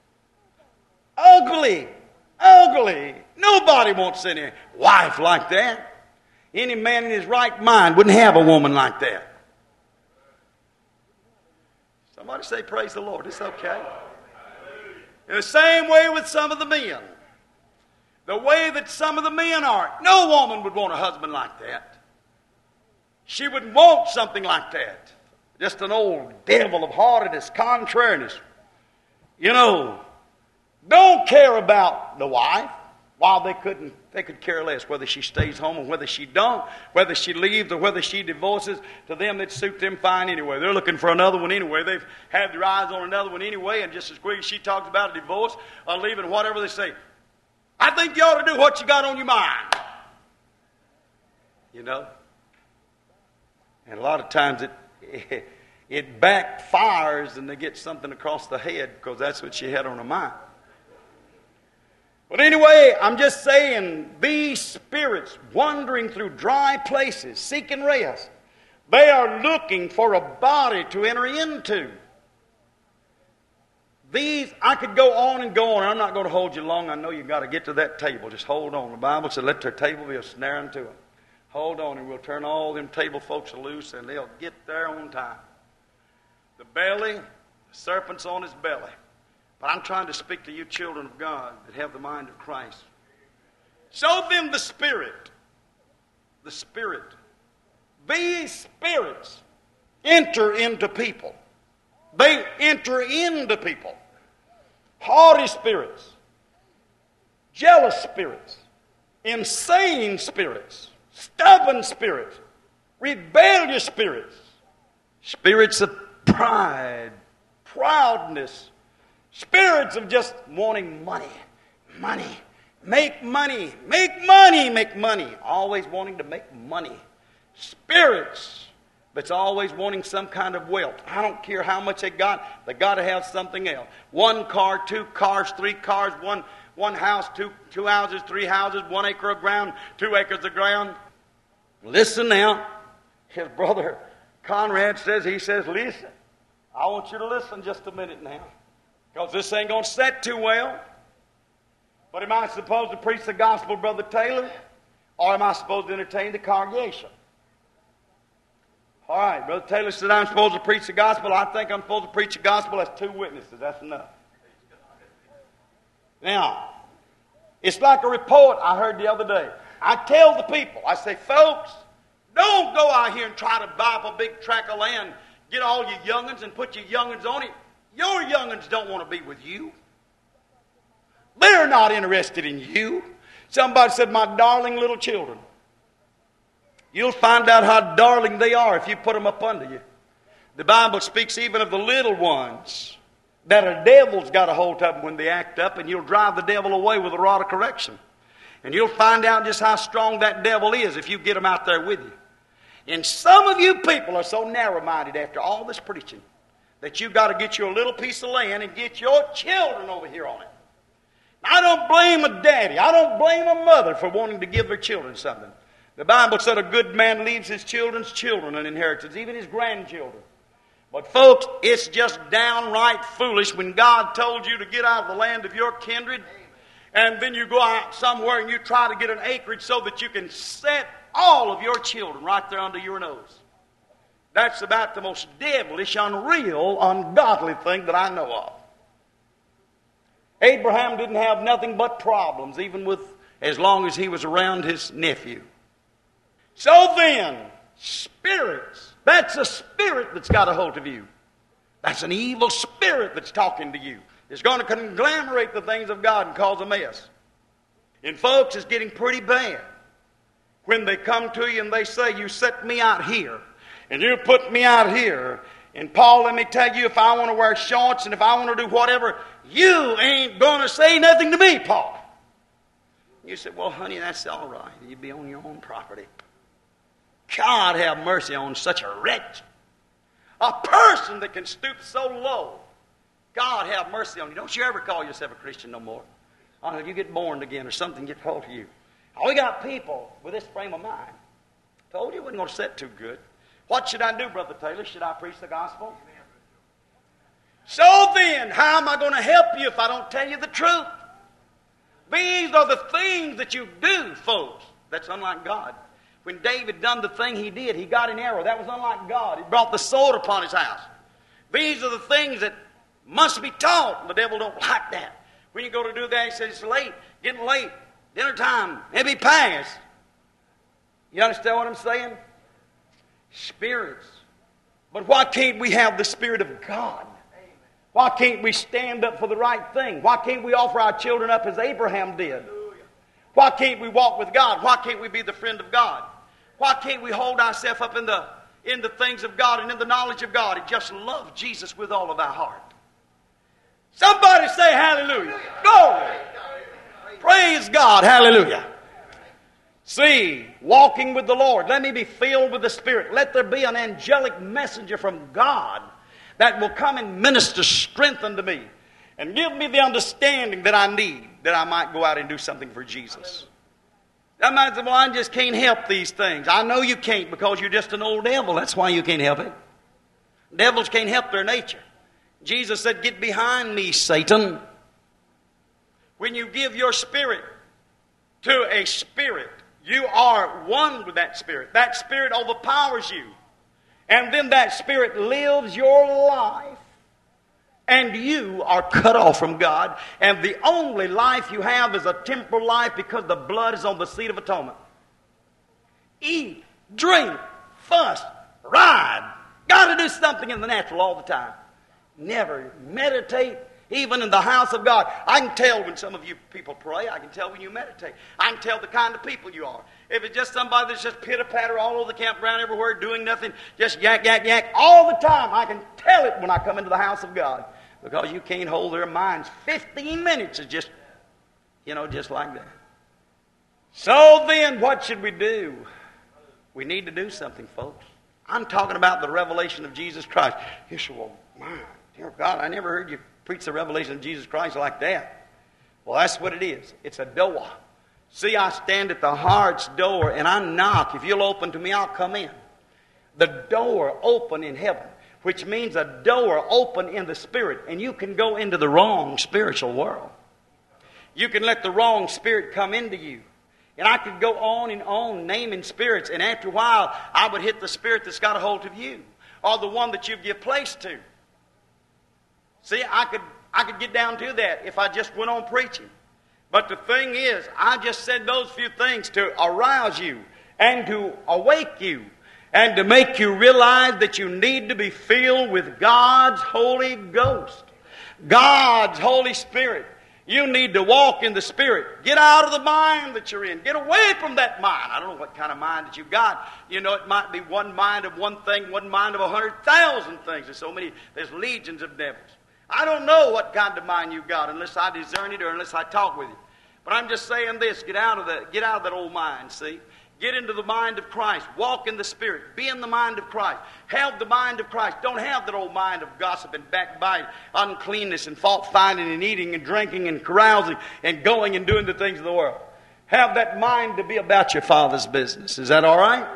Ugly. Ugly. Nobody wants any wife like that. Any man in his right mind wouldn't have a woman like that. Somebody say, praise the Lord. It's okay. In the same way with some of the men. The way that some of the men are. No woman would want a husband like that. She would want something like that. Just an old devil of haughtiness, contrariness. Don't care about the wife. While they could care less whether she stays home or whether she don't, whether she leaves or whether she divorces. To them, that suit them fine anyway. They're looking for another one anyway. They've had their eyes on another one anyway, and just as quick as she talks about a divorce or leaving, whatever they say, I think you ought to do what you got on your mind. And a lot of times it backfires and they get something across the head because that's what she had on her mind. But anyway, I'm just saying, these spirits wandering through dry places, seeking rest, they are looking for a body to enter into. I could go on and go on. I'm not going to hold you long. I know you've got to get to that table. Just hold on. The Bible said, let their table be a snare unto them. Hold on, and we'll turn all them table folks loose, and they'll get there on time. The belly, the serpent's on his belly. But I'm trying to speak to you children of God that have the mind of Christ. So then the Spirit, these spirits enter into people. They enter into people. Haughty spirits, jealous spirits, insane spirits, stubborn spirits, rebellious spirits, spirits of pride, proudness, spirits of just wanting money, make money, always wanting to make money. Spirits that's always wanting some kind of wealth. I don't care how much they got to have something else. 1 car, 2 cars, 3 cars, one house, two houses, 3 houses, 1 acre of ground, 2 acres of ground. Listen now. His brother Conrad says, listen. I want you to listen just a minute now. Because this ain't going to set too well. But am I supposed to preach the gospel, Brother Taylor? Or am I supposed to entertain the congregation? All right, Brother Taylor said I'm supposed to preach the gospel. I think I'm supposed to preach the gospel. That's 2 witnesses. That's enough. Now, it's like a report I heard the other day. I tell the people, I say, folks, don't go out here and try to buy up a big tract of land, get all your young'uns and put your young'uns on it. Your young'uns don't want to be with you. They're not interested in you. Somebody said, my darling little children. You'll find out how darling they are if you put them up under you. The Bible speaks even of the little ones, that a devil's got a hold of them when they act up, and you'll drive the devil away with a rod of correction. And you'll find out just how strong that devil is if you get him out there with you. And some of you people are so narrow-minded after all this preaching that you've got to get you a little piece of land and get your children over here on it. I don't blame a daddy. I don't blame a mother for wanting to give their children something. The Bible said a good man leaves his children's children an inheritance, even his grandchildren. But folks, it's just downright foolish when God told you to get out of the land of your kindred, and then you go out somewhere and you try to get an acreage so that you can set all of your children right there under your nose. That's about the most devilish, unreal, ungodly thing that I know of. Abraham didn't have nothing but problems, even with as long as he was around his nephew. So then, spirits, that's a spirit that's got a hold of you. That's an evil spirit that's talking to you. It's going to conglomerate the things of God and cause a mess. And folks, it's getting pretty bad when they come to you and they say, you set me out here, and you put me out here. And Paul, let me tell you, if I want to wear shorts and if I want to do whatever, you ain't going to say nothing to me, Paul. You said, well, honey, that's all right. You be on your own property. God have mercy on such a wretch. A person that can stoop so low. God have mercy on you. Don't you ever call yourself a Christian no more. Until you get born again or something gets hold of you. We got people with this frame of mind. Told you it wasn't going to set too good. What should I do, Brother Taylor? Should I preach the gospel? So then, how am I going to help you if I don't tell you the truth? These are the things that you do, folks. That's unlike God. When David done the thing he did, he got an arrow. That was unlike God. He brought the sword upon his house. These are the things that must be taught. The devil don't like that. When you go to do that, he says, it's late, getting late, dinner time, maybe past. You understand what I'm saying? Spirits. But why can't we have the Spirit of God? Why can't we stand up for the right thing? Why can't we offer our children up as Abraham did? Why can't we walk with God? Why can't we be the friend of God? Why can't we hold ourselves up in the things of God and in the knowledge of God and just love Jesus with all of our heart? Somebody say hallelujah. Glory. Praise God. Hallelujah. See, walking with the Lord. Let me be filled with the Spirit. Let there be an angelic messenger from God that will come and minister strength unto me and give me the understanding that I need, that I might go out and do something for Jesus. That might say, well, I just can't help these things. I know you can't because you're just an old devil. That's why you can't help it. Devils can't help their nature. Jesus said, get behind me, Satan. When you give your spirit to a spirit, you are one with that spirit. That spirit overpowers you. And then that spirit lives your life. And you are cut off from God. And the only life you have is a temporal life because the blood is on the seat of atonement. Eat, drink, fuss, ride. Got to do something in the natural all the time. Never meditate, even in the house of God. I can tell when some of you people pray. I can tell when you meditate. I can tell the kind of people you are. If it's just somebody that's just pitter-patter all over the campground everywhere, doing nothing, just yak, yak, yak, all the time, I can tell it when I come into the house of God. Because you can't hold their minds 15 minutes is just, just like that. So then, what should we do? We need to do something, folks. I'm talking about the revelation of Jesus Christ. You say, well, my dear God, I never heard you preach the revelation of Jesus Christ like that. Well, that's what it is. It's a door. See, I stand at the heart's door and I knock. If you'll open to me, I'll come in. The door open in heaven, which means a door open in the spirit, and you can go into the wrong spiritual world. You can let the wrong spirit come into you. And I could go on and on naming spirits, and after a while, I would hit the spirit that's got a hold of you, or the one that you give place to. See, I could get down to that if I just went on preaching. But the thing is, I just said those few things to arouse you and to awake you and to make you realize that you need to be filled with God's Holy Ghost, God's Holy Spirit. You need to walk in the Spirit. Get out of the mind that you're in. Get away from that mind. I don't know what kind of mind that you've got. You know, it might be one mind of one thing, one mind of 100,000 things. There's legions of devils. I don't know what kind of mind you've got unless I discern it or unless I talk with you. But I'm just saying this, get out of that old mind, see? Get into the mind of Christ. Walk in the Spirit. Be in the mind of Christ. Have the mind of Christ. Don't have that old mind of gossip and backbite, uncleanness and fault finding and eating and drinking and carousing and going and doing the things of the world. Have that mind to be about your Father's business. Is that all right?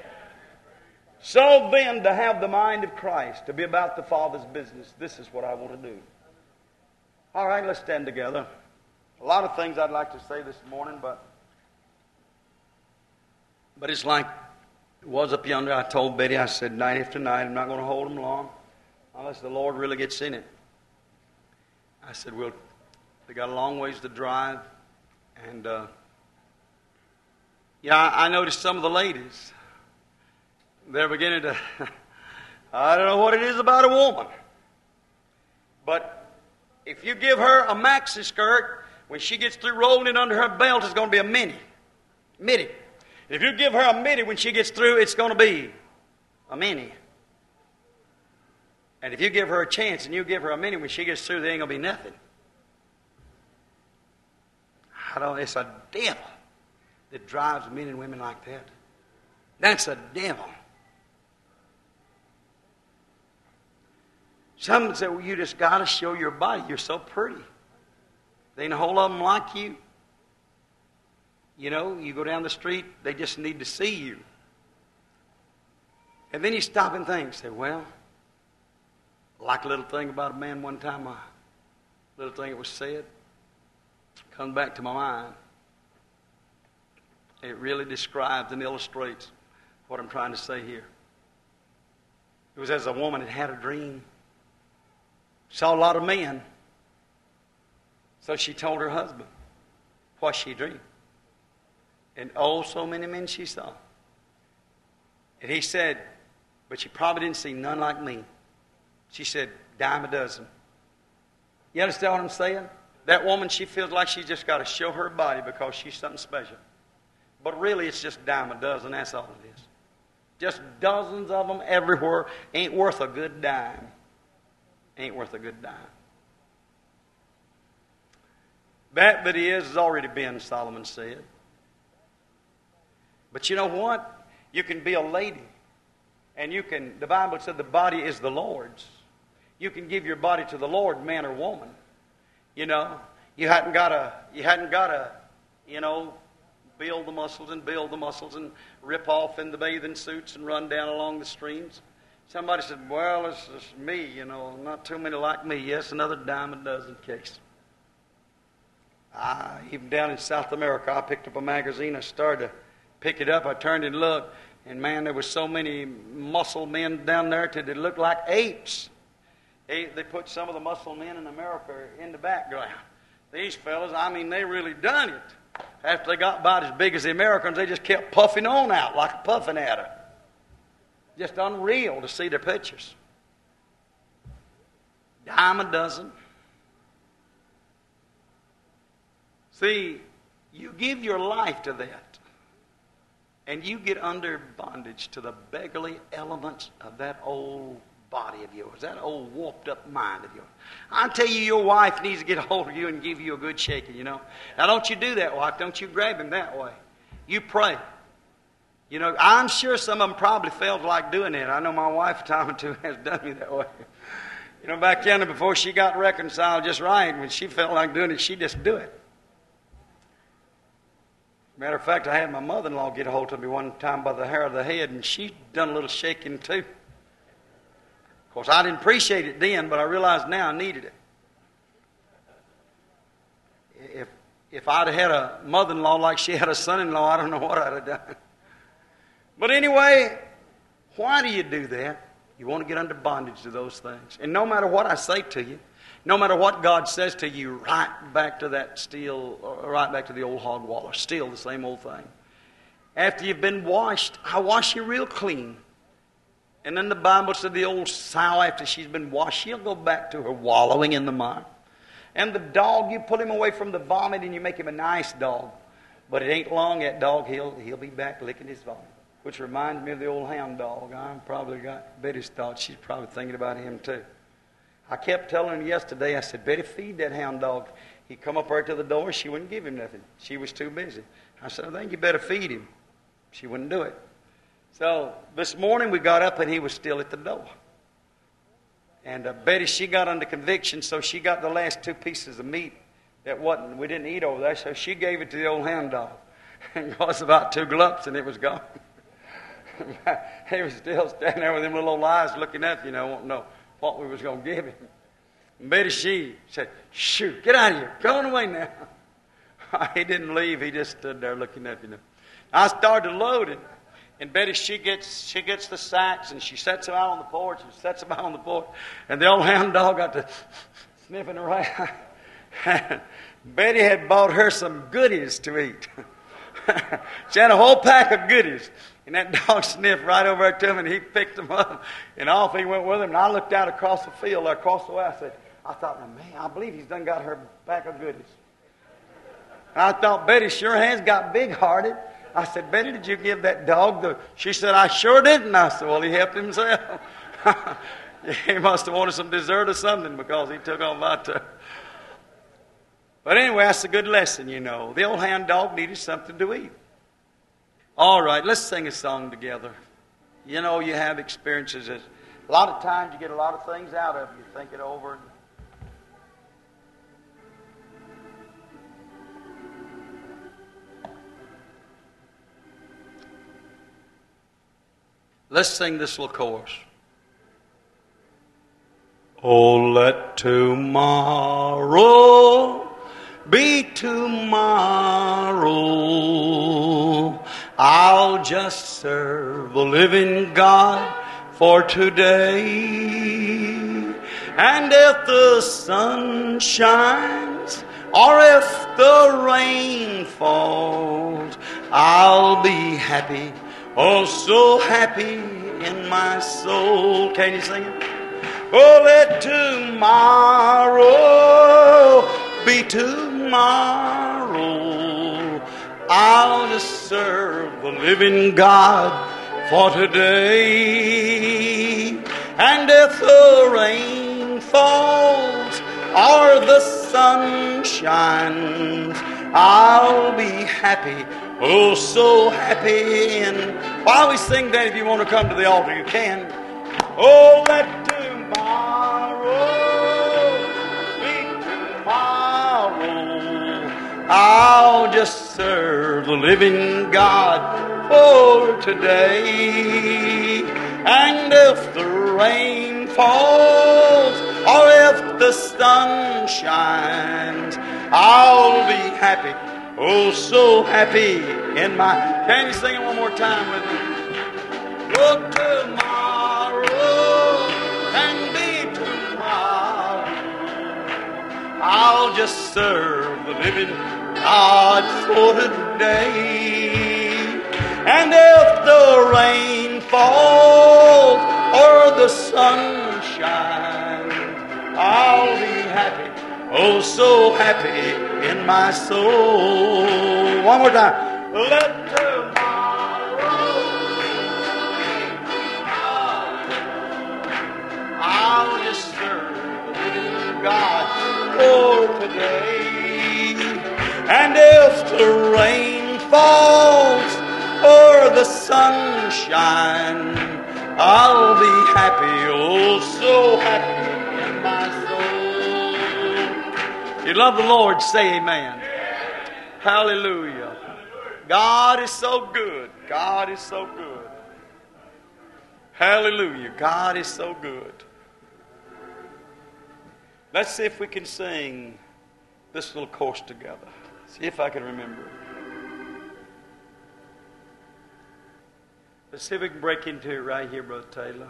So then, to have the mind of Christ, to be about the Father's business, this is what I want to do. All right, let's stand together. A lot of things I'd like to say this morning, but it's like it was up yonder. I told Betty, I said, night after night, I'm not going to hold them long unless the Lord really gets in it. I said, they got a long ways to drive. And, I noticed some of the ladies, they're beginning to, I don't know what it is about a woman. But if you give her a maxi skirt, when she gets through rolling it under her belt, it's going to be a midi. If you give her a midi, when she gets through, it's going to be a mini. And if you give her a chance and you give her a mini, when she gets through, there ain't going to be nothing. It's a devil that drives men and women like that. That's a devil. Some say, well, you just got to show your body. You're so pretty. There ain't a whole lot of them like you. You know, you go down the street, they just need to see you. And then you stop and think, say, well, like a little thing about a man one time, a little thing that was said, comes back to my mind. It really describes and illustrates what I'm trying to say here. It was as a woman had a dream, saw a lot of men. So she told her husband what she dreamed. And oh, so many men she saw. And he said, but you probably didn't see none like me. She said, dime a dozen. You understand what I'm saying? That woman, she feels like she's just got to show her body because she's something special. But really, it's just dime a dozen. That's all it is. Just dozens of them everywhere. Ain't worth a good dime. Ain't worth a good dime. That he is has already been, Solomon said. But you know what? You can be a lady. And the Bible said the body is the Lord's. You can give your body to the Lord, man or woman. You know, you hadn't got to, build the muscles and rip off in the bathing suits and run down along the streams. Somebody said, well, it's just me, not too many like me. Yes, another dime a dozen case. Even down in South America, I picked up a magazine. I started to pick it up. I turned and looked. And man, there was so many muscle men down there that they looked like apes. They put some of the muscle men in America in the background. These fellas, they really done it. After they got about as big as the Americans, they just kept puffing on out like a puffing adder. Just unreal to see their pictures. Dime a dozen. See, you give your life to that, and you get under bondage to the beggarly elements of that old body of yours, that old warped up mind of yours. I tell you, your wife needs to get a hold of you and give you a good shaking, Now, don't you do that, wife. Don't you grab him that way. You pray. I'm sure some of them probably felt like doing that. I know my wife a time or two has done me that way. Back then, before she got reconciled just right, when she felt like doing it, she'd just do it. Matter of fact, I had my mother-in-law get a hold of me one time by the hair of the head, and she done a little shaking too. Of course, I didn't appreciate it then, but I realize now I needed it. If I'd have had a mother-in-law like she had a son-in-law, I don't know what I'd have done. But anyway, why do you do that? You want to get under bondage to those things. And no matter what I say to you, no matter what God says to you, right back to that still, right back to the old hog waller, still the same old thing. After you've been washed, I wash you real clean. And then the Bible said the old sow, after she's been washed, she'll go back to her wallowing in the mire. And the dog, you pull him away from the vomit and you make him a nice dog. But it ain't long, that dog, he'll be back licking his vomit. Which reminds me of the old hound dog. I probably got Betty's thoughts. She's probably thinking about him too. I kept telling her yesterday, I said, Betty, feed that hound dog. He come up right to the door. She wouldn't give him nothing. She was too busy. I said, I think you better feed him. She wouldn't do it. So this morning we got up and he was still at the door. And Betty, she got under conviction, so she got the last 2 pieces of meat that we didn't eat over there, so she gave it to the old hound dog. And it was about 2 gulps and it was gone. He was still standing there with them little old eyes looking up, wanting to know what we was going to give him. And Betty, she said, shoot, get out of here. Go on away now. He didn't leave. He just stood there looking up, I started loading. And Betty, she gets the sacks and she sets them out on the porch and sets them out on the porch. And the old hound dog got to sniffing around. Betty had bought her some goodies to eat. She had a whole pack of goodies. And that dog sniffed right over to him and he picked them up. And off he went with him. And I looked out across the field, across the way. I thought, man, I believe he's done got her pack of goodies. And I thought, Betty sure has got big-hearted. I said, Betty, did you give that dog the... She said, I sure didn't. I said, well, he helped himself. He must have wanted some dessert or something because he took on my turn. But anyway, that's a good lesson, The old hound dog needed something to eat. All right, let's sing a song together. You have experiences. A lot of times you get a lot of things out of it. You think it over. Let's sing this little chorus. Oh, let tomorrow be tomorrow. I'll just serve the living God for today. And if the sun shines or if the rain falls, I'll be happy, oh so happy in my soul. Can you sing it? Oh, let tomorrow be tomorrow. I'll just serve the living God for today. And if the rain falls or the sun shines, I'll be happy, oh so happy. And while we sing that, if you want to come to the altar, you can. Oh, let tomorrow be tomorrow. I'll just serve the living God for today. And if the rain falls or if the sun shines, I'll be happy, oh so happy in my... Can you sing it one more time with me? Oh, tomorrow and be tomorrow, I'll just serve the living God for today. And if the rain falls or the sun shines, I'll be happy, oh so happy in my soul. One more time. Let tomorrow be tomorrow. I'll just serve the living God for today. And if the rain falls or the sun shines, I'll be happy, oh so happy in my soul. You love the Lord, say amen. Hallelujah. God is so good. God is so good. Hallelujah. God is so good. Let's see if we can sing this little chorus together. See if I can remember. Let's see if we can break into it right here, Brother Taylor.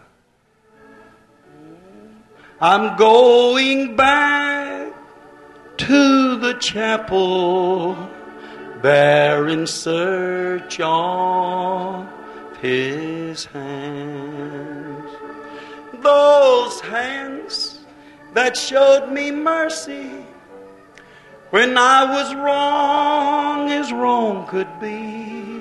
I'm going back to the chapel, there in search of His hands. Those hands that showed me mercy when I was wrong as wrong could be.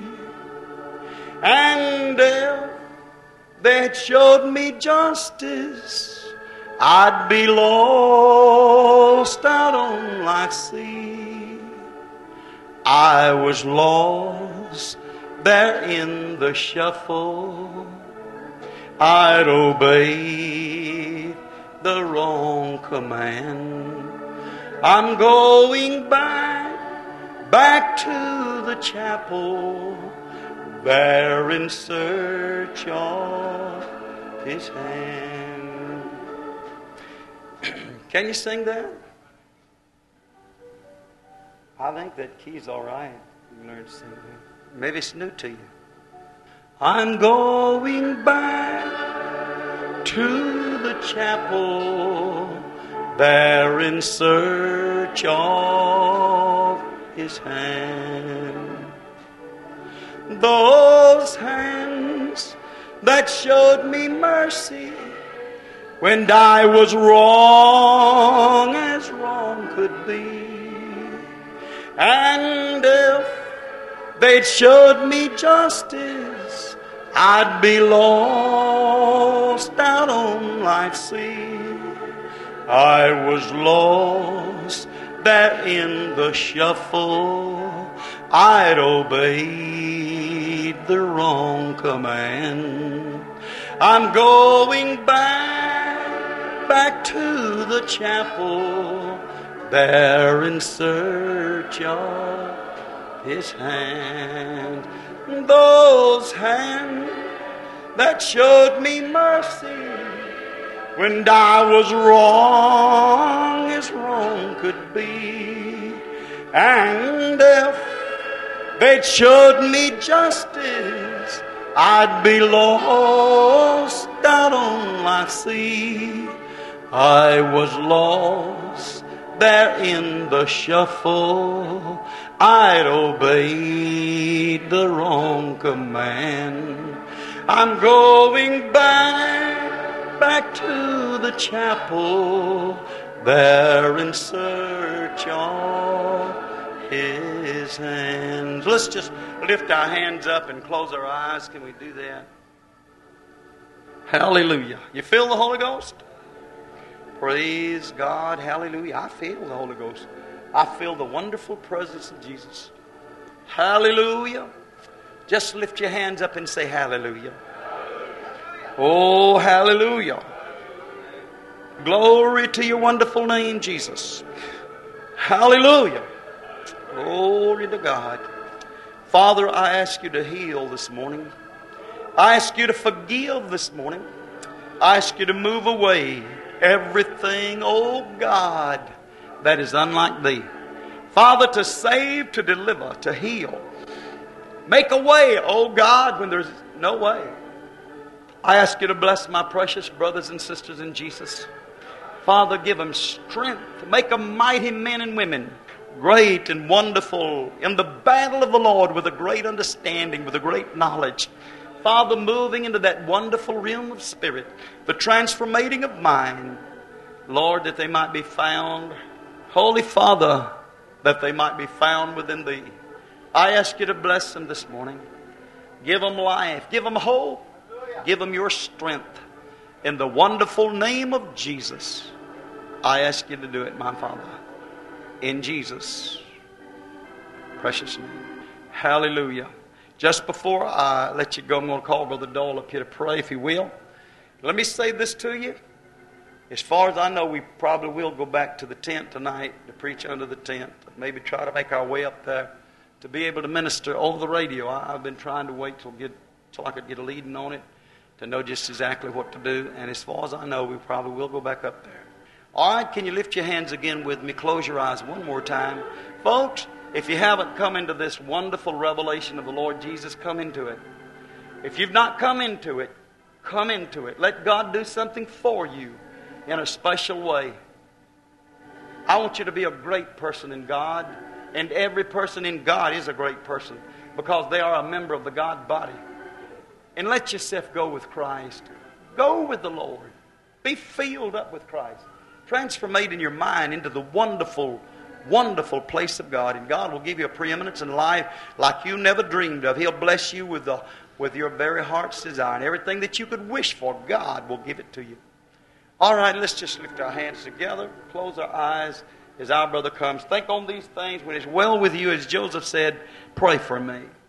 And if they had showed me justice, I'd be lost out on life's sea. I was lost there in the shuffle. I'd obeyed the wrong command. I'm going back to the chapel, there in search of His hand. Can you sing that? I think that key's all right. You can learn to sing that. Maybe it's new to you. I'm going back to the chapel, there in search of His hand. Those hands that showed me mercy when I was wrong as wrong could be. And if they'd showed me justice, I'd be lost out on life's sea. I was lost there in the shuffle. I'd obeyed the wrong command. I'm going back to the chapel, there in search of His hand. Those hands that showed me mercy when I was wrong as wrong could be. And if they'd showed me justice, I'd be lost out on life's sea. I was lost there in the shuffle. I'd obeyed the wrong command. I'm going back to the chapel, there in search of His hands. Let's just lift our hands up and close our eyes. Can we do that? Hallelujah. You feel the Holy Ghost? Praise God. Hallelujah. I feel the Holy Ghost. I feel the wonderful presence of Jesus. Hallelujah. Just lift your hands up and say hallelujah. Oh, hallelujah. Glory to your wonderful name, Jesus. Hallelujah. Glory to God. Father, I ask you to heal this morning. I ask you to forgive this morning. I ask you to move away everything, oh God, that is unlike Thee. Father, to save, to deliver, to heal. Make a way, oh God, when there's no way. I ask you to bless my precious brothers and sisters in Jesus. Father, give them strength. Make them mighty men and women, great and wonderful in the battle of the Lord, with a great understanding, with a great knowledge. Father, moving into that wonderful realm of spirit, the transformating of mind. Lord, that they might be found, Holy Father, that they might be found within Thee. I ask you to bless them this morning. Give them life. Give them hope. Give them your strength. In the wonderful name of Jesus, I ask you to do it, my Father. In Jesus' precious name. Hallelujah. Just before I let you go, I'm going to call Brother Dole up here to pray, if he will. Let me say this to you. As far as I know, we probably will go back to the tent tonight to preach under the tent. Maybe try to make our way up there to be able to minister over the radio. I've been trying to wait till I could get a leading on it to know just exactly what to do. And as far as I know, we probably will go back up there. All right, can you lift your hands again with me? Close your eyes one more time. Folks, If you haven't come into this wonderful revelation of the Lord Jesus, come into it. If you've not come into it, come into it. Let God do something for you in a special way. I want you to be a great person in God, and every person in God is a great person because they are a member of the God body. And let yourself go with Christ. Go with the Lord. Be filled up with Christ. Transformate in your mind into the wonderful, wonderful place of God. And God will give you a preeminence in life like you never dreamed of. He'll bless you with your very heart's desire. And everything that you could wish for, God will give it to you. All right, let's just lift our hands together. Close our eyes as our brother comes. Think on these things. When it's well with you, as Joseph said, pray for me.